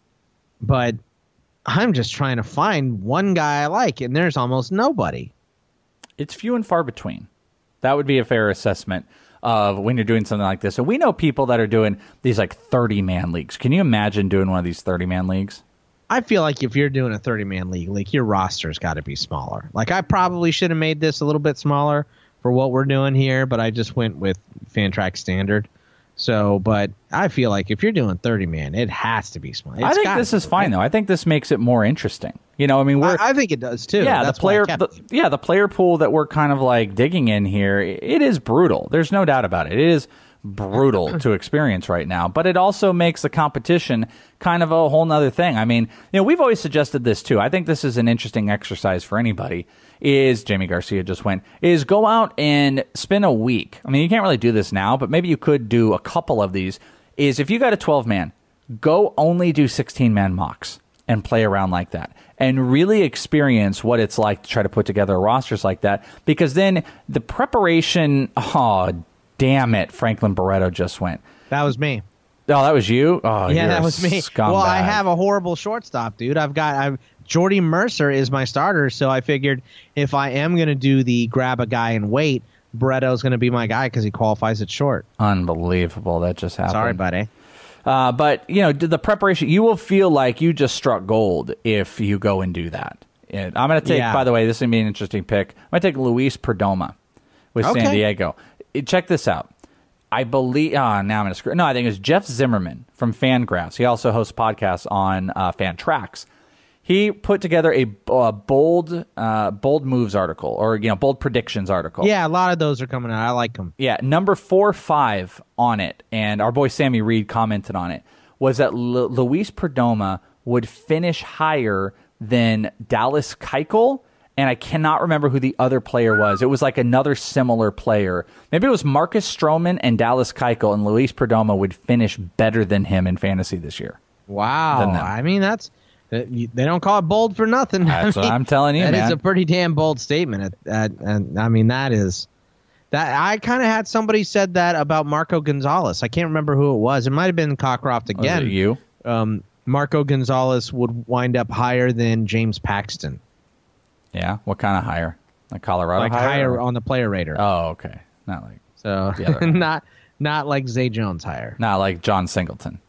but I'm just trying to find one guy I like, and there's almost nobody. It's few and far between. That would be a fair assessment of when you're doing something like this. So we know people that are doing these like thirty man leagues. Can you imagine doing one of these thirty man leagues? I feel like if you're doing a thirty man league, like your roster's got to be smaller. Like I probably should have made this a little bit smaller for what we're doing here, but I just went with Fantrax standard. So, but I feel like if you're doing thirty man, it has to be small. It's I think gotta this be, is fine right? though. I think this makes it more interesting. You know, I mean, we're I, I think it does too. yeah, That's the player, why I kept the, yeah, the player pool that we're kind of like digging in here, it is brutal. There's no doubt about it. It is brutal to experience right now, but it also makes the competition kind of a whole nother thing. I mean, you know, we've always suggested this too. I think this is an interesting exercise for anybody. Is Jamie Garcia just went, is go out and spend a week. I mean, you can't really do this now, but maybe you could do a couple of these. Is if you got a twelve man, go only do sixteen man mocks and play around like that and really experience what it's like to try to put together rosters like that, because then the preparation, oh, damn it, Franklin Barreto just went. That was me. Oh, that was you? Oh, yeah, you're that a was me. scumbag. Well, I have a horrible shortstop, dude. I've got I've, Jordy Mercer is my starter, so I figured if I am going to do the grab a guy and wait, Barreto's going to be my guy because he qualifies at short. Unbelievable. That just happened. Sorry, buddy. Uh, but, you know, the preparation, you will feel like you just struck gold if you go and do that. And I'm going to take, Yeah. by the way, this is going to be an interesting pick. I'm going to take Luis Perdomo with Okay. San Diego. It- check this out. I believe, oh, now I'm going to screw. No, I think it's Jeff Zimmerman from Fangraphs. He also hosts podcasts on uh, Fantrax. He put together a uh, bold, uh, bold moves article, or you know, bold predictions article. Yeah, a lot of those are coming out. I like them. Yeah, number four, five on it, and our boy Sammy Reed commented on it, was that Lu- Luis Perdomo would finish higher than Dallas Keuchel, and I cannot remember who the other player was. It was like another similar player. Maybe it was Marcus Stroman and Dallas Keuchel, and Luis Perdomo would finish better than him in fantasy this year. Wow. Than them. I mean, that's they don't call it bold for nothing. That's I what mean, I'm telling you, that man. is a pretty damn bold statement. Uh, and I mean, that is that. I kind of had somebody said that about Marco Gonzalez. I can't remember who it was. It might have been Cockcroft again. Was it you? Um, Marco Gonzalez would wind up higher than James Paxton. Yeah. What kind of higher? Like Colorado Like higher? higher or- on the player rater. Oh, okay. Not like so the other one. not not like Zay Jones higher. not like John Singleton.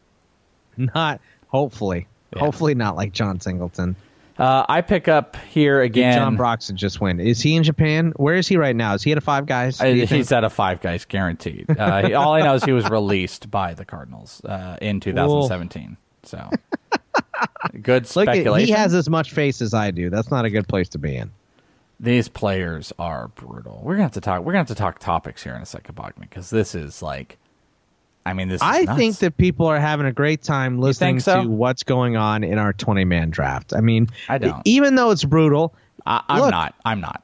Not hopefully. Yeah. Hopefully not like John Singleton. Uh, I pick up here again. John Broxton just went. Is he in Japan? Where is he right now? Is he at a Five Guys? Uh, he's at a Five Guys guaranteed. Uh, he- all I know is he was released by the Cardinals uh, in two thousand seventeen. So good Look at, speculation. he has as much face as I do. That's not a good place to be in. These players are brutal. We're gonna have to talk. We're gonna have to talk topics here in a second, Bogman, because this is like. I mean, this. Is I nuts. think that people are having a great time listening think so? to what's going on in our twenty man draft. I mean, I don't. even though it's brutal. I, I'm look, not. I'm not.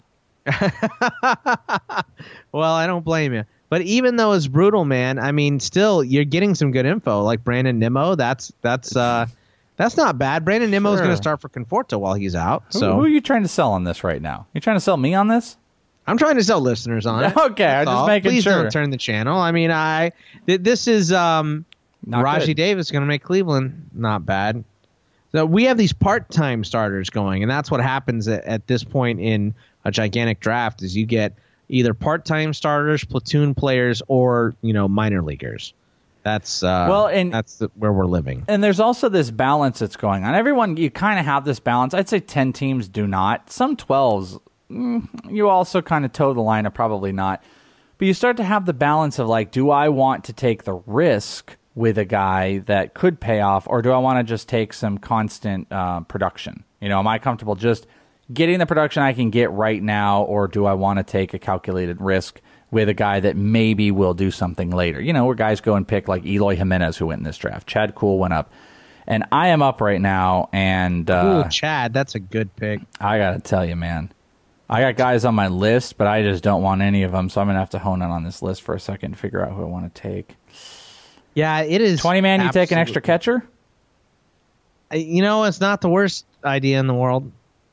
Well, I don't blame you. But even though it's brutal, man, I mean, still you're getting some good info. Like Brandon Nimmo, that's that's uh, that's not bad. Brandon Nimmo is Sure. going to start for Conforto while he's out. Who, So who are you trying to sell on this right now? You trying to sell me on this? I'm trying to sell listeners on it. Okay, I'm That's just all. making Please sure. don't turn the channel. I mean, I th- this is um, Not Raji good. Davis going to make Cleveland not bad. So we have these part-time starters going, and that's what happens at, at this point in a gigantic draft is you get either part-time starters, platoon players, or, you know, minor leaguers. That's uh, well, and that's the, where we're living. And there's also this balance that's going on. Everyone, you kind of have this balance. I'd say ten teams do not. Some twelves, mm, you also kind of toe the line of probably not. But you start to have the balance of like, do I want to take the risk with a guy that could pay off, or do I want to just take some constant uh, production? You know, am I comfortable just getting the production I can get right now, or do I want to take a calculated risk with a guy that maybe will do something later? You know, where guys go and pick like Eloy Jimenez, who went in this draft. Chad Kuhl went up. And I am up right now, and uh, Ooh, Chad, that's a good pick. I got to tell you, man. I got guys on my list, but I just don't want any of them, so I'm going to have to hone in on this list for a second and figure out who I want to take. Yeah, it is. twenty man, you take an extra catcher? You know, it's not the worst idea in the world.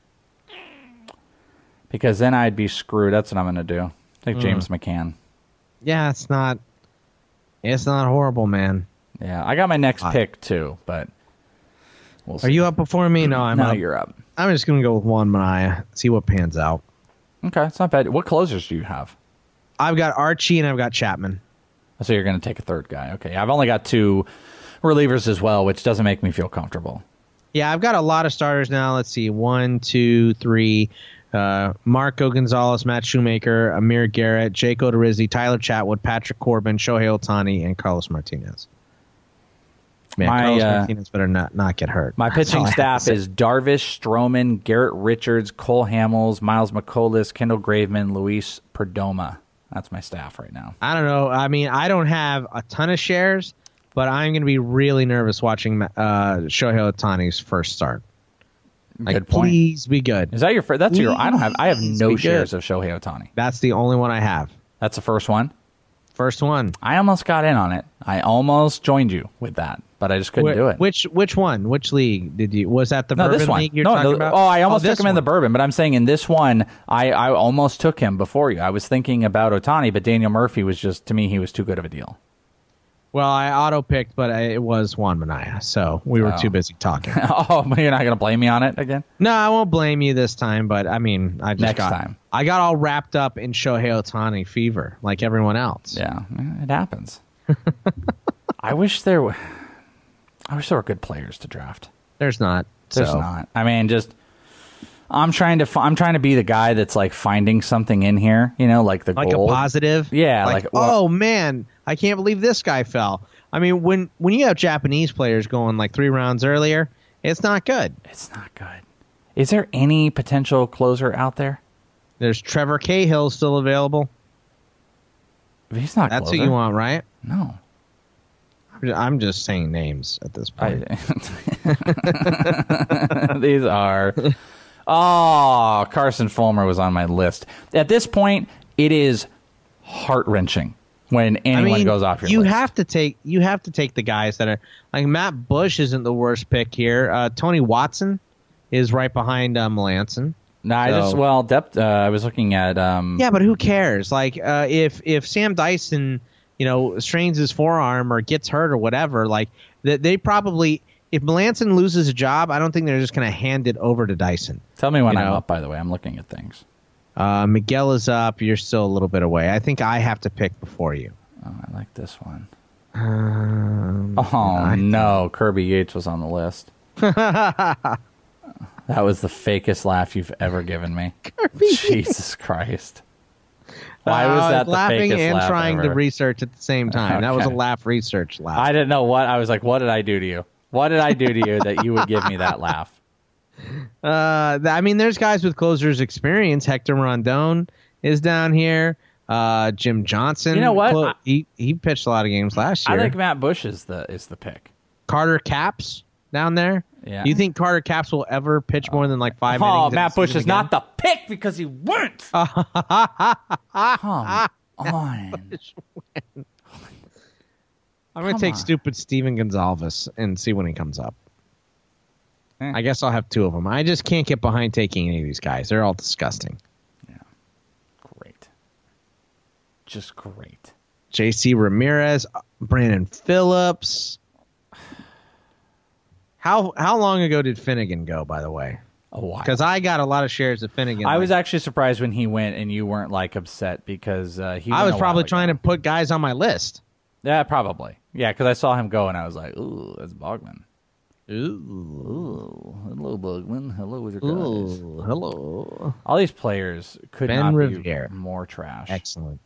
Because then I'd be screwed. That's what I'm going to do. Take James mm. McCann. Yeah, it's not. It's not horrible, man. Yeah, I got my next I, pick too, but we'll see. Are you up before me? No, I'm no, up. You're up. I'm just gonna go with Juan Minaya. See what pans out. Okay, it's not bad. What closers do you have? I've got Archie and I've got Chapman. So you're going to take a third guy. Okay, I've only got two relievers as well, which doesn't make me feel comfortable. Yeah, I've got a lot of starters now. Let's see, one, two, three. Uh, Marco Gonzalez, Matt Shoemaker, Amir Garrett, Jake Odorizzi, Tyler Chatwood, Patrick Corbin, Shohei Ohtani, and Carlos Martinez. Man, my, Carlos uh, Martinez better not, not get hurt. My That's pitching staff is Darvish, Stroman, Garrett Richards, Cole Hamels, Miles McCollum, Kendall Graveman, Luis Perdomo. That's my staff right now. I don't know. I mean, I don't have a ton of shares, but I'm going to be really nervous watching uh, Shohei Ohtani's first start. Like, good point. Please be good. Is that your first? That's please your. I don't have. I have no shares good. of Shohei Ohtani. That's the only one I have. That's the first one. First one. I almost got in on it. I almost joined you with that, but I just couldn't Wh- do it. Which which one? Which league did you? Was that the no, Bourbon this one. League you're no, talking the, about? Oh, I almost oh, took him one. in the Bourbon, but I'm saying in this one, I, I almost took him before you. I was thinking about Ohtani, but Daniel Murphy was just, to me, he was too good of a deal. Well, I auto-picked, but I, it was Juan Minaya, so we were oh. too busy talking. Oh, but you're not going to blame me on it again? No, I won't blame you this time, but I mean, I just Next got, time. I got all wrapped up in Shohei Ohtani fever, like everyone else. Yeah, it happens. I wish there were, I wish there were good players to draft. There's not. There's so. not. I mean, just I'm trying to I'm trying to be the guy that's like finding something in here, you know, like the like gold. a positive. Yeah, like, like well, oh man, I can't believe this guy fell. I mean, when when you have Japanese players going like three rounds earlier, it's not good. It's not good. Is there any potential closer out there? There's Trevor Cahill still available. He's not. That's closer. who you want, right? No. I'm just saying names at this point. I, these are. Oh, Carson Fulmer was on my list. At this point, it is heart wrenching when anyone I mean, goes off your you list. have to take you have to take the guys that are like Matt Bush isn't the worst pick here. Uh, Tony Watson is right behind uh, Melanson. No, nah, I so. just well depth. Uh, I was looking at. Um, yeah, but who cares? Like uh, if if Sam Dyson, you know, strains his forearm or gets hurt or whatever, like they, they probably. If Melanson loses a job, I don't think they're just going to hand it over to Dyson. Tell me when you I'm know? up, by the way. I'm looking at things. Uh, Miguel is up. You're still a little bit away. I think I have to pick before you. Oh, I like this one. Um, oh, no. Kirby Yates was on the list. That was the fakest laugh you've ever given me. Kirby Jesus Christ. Why was that uh, the laughing fakest and laugh trying ever? to research at the same time? Okay. That was a laugh research laugh. I didn't know what. I was like, what did I do to you? What did I do to you that you would give me that laugh? Uh, I mean, there's guys with closers experience. Hector Rondon is down here. Uh, Jim Johnson. You know what? Clo- I, he he pitched a lot of games last year. I think Matt Bush is the is the pick. Carter Capps down there. Yeah. Do you think Carter Capps will ever pitch more than like five oh, innings? Matt Bush is again? not the pick because he went. Come on. I'm going to take on. stupid Steven Gonzalez and see when he comes up. Eh. I guess I'll have two of them. I just can't get behind taking any of these guys. They're all disgusting. Yeah. Great. Just great. J C Ramirez, Brandon Phillips. How how long ago did Finnegan go, by the way? A while. Because I got a lot of shares of Finnegan. I like, was actually surprised when he went and you weren't like upset because uh, he. I went was a probably while trying ago. to put guys on my list. Yeah, probably. Yeah, because I saw him go and I was like, ooh, that's Bogman. Ooh. Ooh, hello, Bogman. Hello, with your guys. Ooh, hello. All these players could Ben not Riviere. be more trash. Excellent.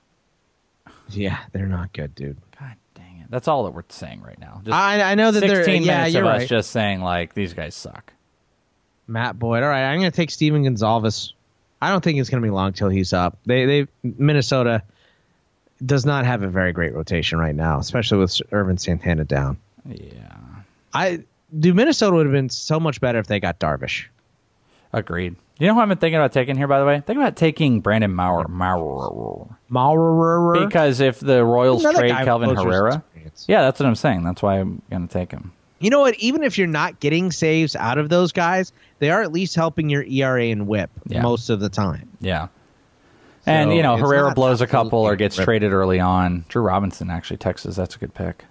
Yeah, they're not good, dude. God dang it. That's all that we're saying right now. Just I I know that they're sixteen yeah, minutes you're of right. us just saying, like, these guys suck. Matt Boyd. All right, I'm going to take Steven Gonzalez. I don't think it's going to be long till he's up. They they Minnesota does not have a very great rotation right now, especially with Irvin Santana down. Yeah. I do Minnesota would have been so much better if they got Darvish. Agreed. You know who I've been thinking about taking here, by the way? Think about taking Brandon Maurer. Maurer. Maurer. Because if the Royals Another trade guy with Kelvin closer's Herrera. experience. Yeah, that's what I'm saying. That's why I'm going to take him. You know what? Even if you're not getting saves out of those guys, they are at least helping your E R A and whip Yeah. most of the time. Yeah. And, So you know, it's Herrera not blows a couple or absolutely gets rip- traded early on. Drew Robinson, actually, Texas, that's a good pick.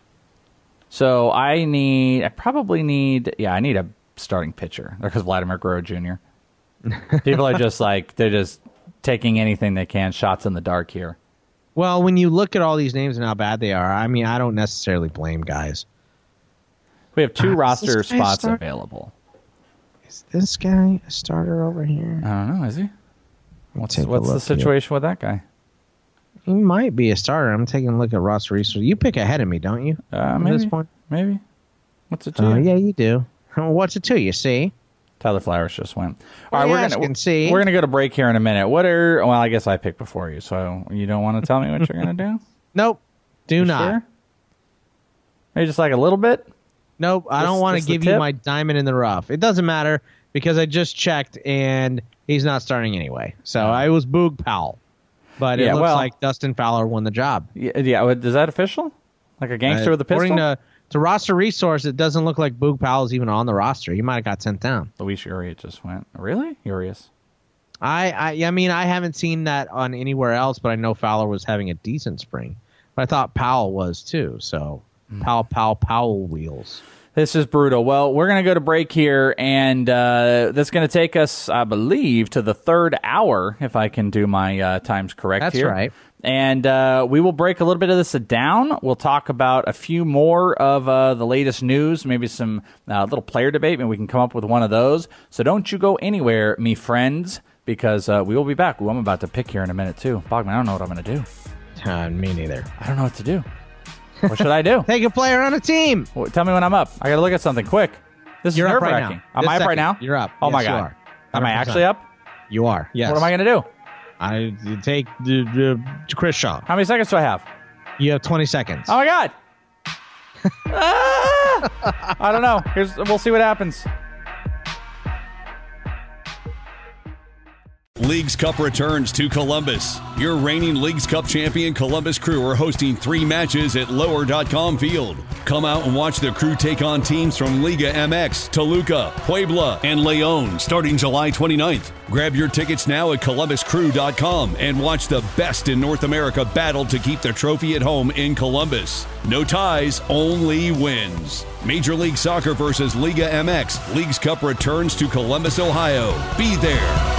So I need, I probably need, yeah, I need a starting pitcher because Vladimir Guerrero Junior People are just like, they're just taking anything they can, shots in the dark here. Well, when you look at all these names and how bad they are, I mean, I don't necessarily blame guys. We have two Uh, roster is this guy spots start- available. Is this guy a starter over here? I don't know, is he? What's, Take a what's the look here. situation with that guy? He might be a starter. I'm taking a look at roster resources. You pick ahead of me, don't you? Uh, At maybe. this point? Maybe. What's it to Oh, you? yeah, you do. What's it to you? See? Tyler Flowers just went. Well, All right, we're yes, gonna can see. we're gonna go to break here in a minute. What are? Well, I guess I picked before you, so you don't want to tell me what you're gonna do. Nope. Do You not. Sure? Maybe just like a little bit. Nope. I Just- don't want to just the give you tip? my diamond in the rough. It doesn't matter because I just checked and he's not starting anyway. So I was Boog Powell, but it Yeah, looks well- like Dustin Fowler won the job. Yeah, yeah. what- Is that official? Like a gangster Uh, with a pistol? According to, to roster resource, it doesn't look like Boog Powell's even on the roster. He might have got sent down. Luis Urias just went. Really? Urias. I, I I mean, I haven't seen that on anywhere else, but I know Fowler was having a decent spring. But I thought Powell was too. So Hmm. Powell, Powell, Powell wheels. This is brutal. Well, we're going to go to break here, and uh, that's going to take us, I believe, to the third hour, if I can do my uh, times correct That's here. right. And uh, we will break a little bit of this down. We'll talk about a few more of uh, the latest news, maybe some uh, little player debate. Maybe we can come up with one of those. So don't you go anywhere, me friends, because uh, we will be back. Ooh, I'm about to pick here in a minute, too. Bogman, I don't know what I'm going to do. Uh, me neither. I don't know what to do. What should I do? Take a player on a team. Well, tell me when I'm up. I got to look at something quick. This is You're up right nerve-wracking. now. Am This I up right second. now? You're up. Oh, my Yes, you God. are. Am I one hundred percent. actually up? You are. Yes. What am I going to do? I you take the, the Chris Shaw. How many seconds do I have? You have twenty seconds. Oh, my God. Ah! I don't know. Here's, we'll see what happens. Leagues Cup returns to Columbus. Your reigning Leagues Cup champion Columbus Crew are hosting three matches at lower dot com Field. Come out and watch the Crew take on teams from Liga M X, Toluca, Puebla, and Leon starting July twenty-ninth. Grab your tickets now at columbus crew dot com and watch the best in North America battle to keep the trophy at home in Columbus. No ties, only wins. Major League Soccer versus Liga M X. Leagues Cup returns to Columbus, Ohio. Be there.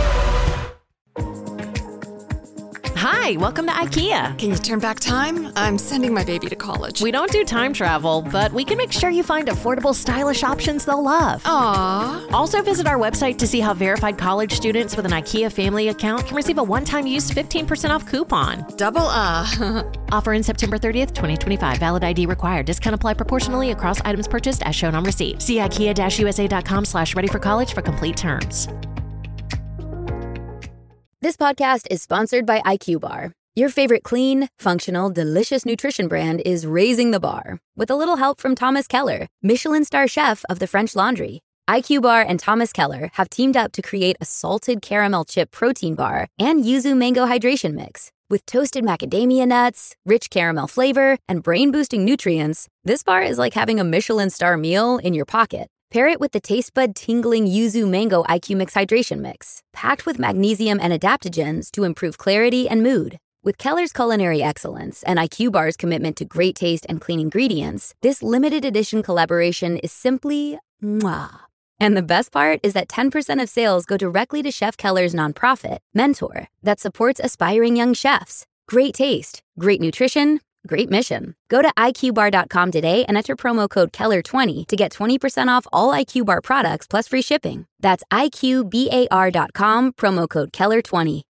Hi, welcome to IKEA. Can you turn back time? I'm sending my baby to college. We don't do time travel, but we can make sure you find affordable, stylish options they'll love. Aww. Also, visit our website to see how verified college students with an IKEA family account can receive a one-time use fifteen percent off coupon. Double uh. Offer in September thirtieth, twenty twenty-five. Valid I D required. Discount applied proportionally across items purchased as shown on receipt. See ikea-usa.com slash ready for college for complete terms. This podcast is sponsored by I Q Bar. Your favorite clean, functional, delicious nutrition brand is raising the bar with a little help from Thomas Keller, Michelin star chef of the French Laundry. I Q Bar and Thomas Keller have teamed up to create a salted caramel chip protein bar and yuzu mango hydration mix. With toasted macadamia nuts, rich caramel flavor, and brain-boosting nutrients, this bar is like having a Michelin star meal in your pocket. Pair it with the taste bud tingling yuzu mango I Q Mix hydration mix, packed with magnesium and adaptogens to improve clarity and mood. With Keller's culinary excellence and I Q Bar's commitment to great taste and clean ingredients, this limited edition collaboration is simply mwah. And the best part is that ten percent of sales go directly to Chef Keller's nonprofit, Mentor, that supports aspiring young chefs. Great taste, great nutrition, great mission. Go to I Q bar dot com today and enter promo code Keller twenty to get twenty percent off all I Q Bar products plus free shipping. That's I Q bar dot com, promo code Keller twenty.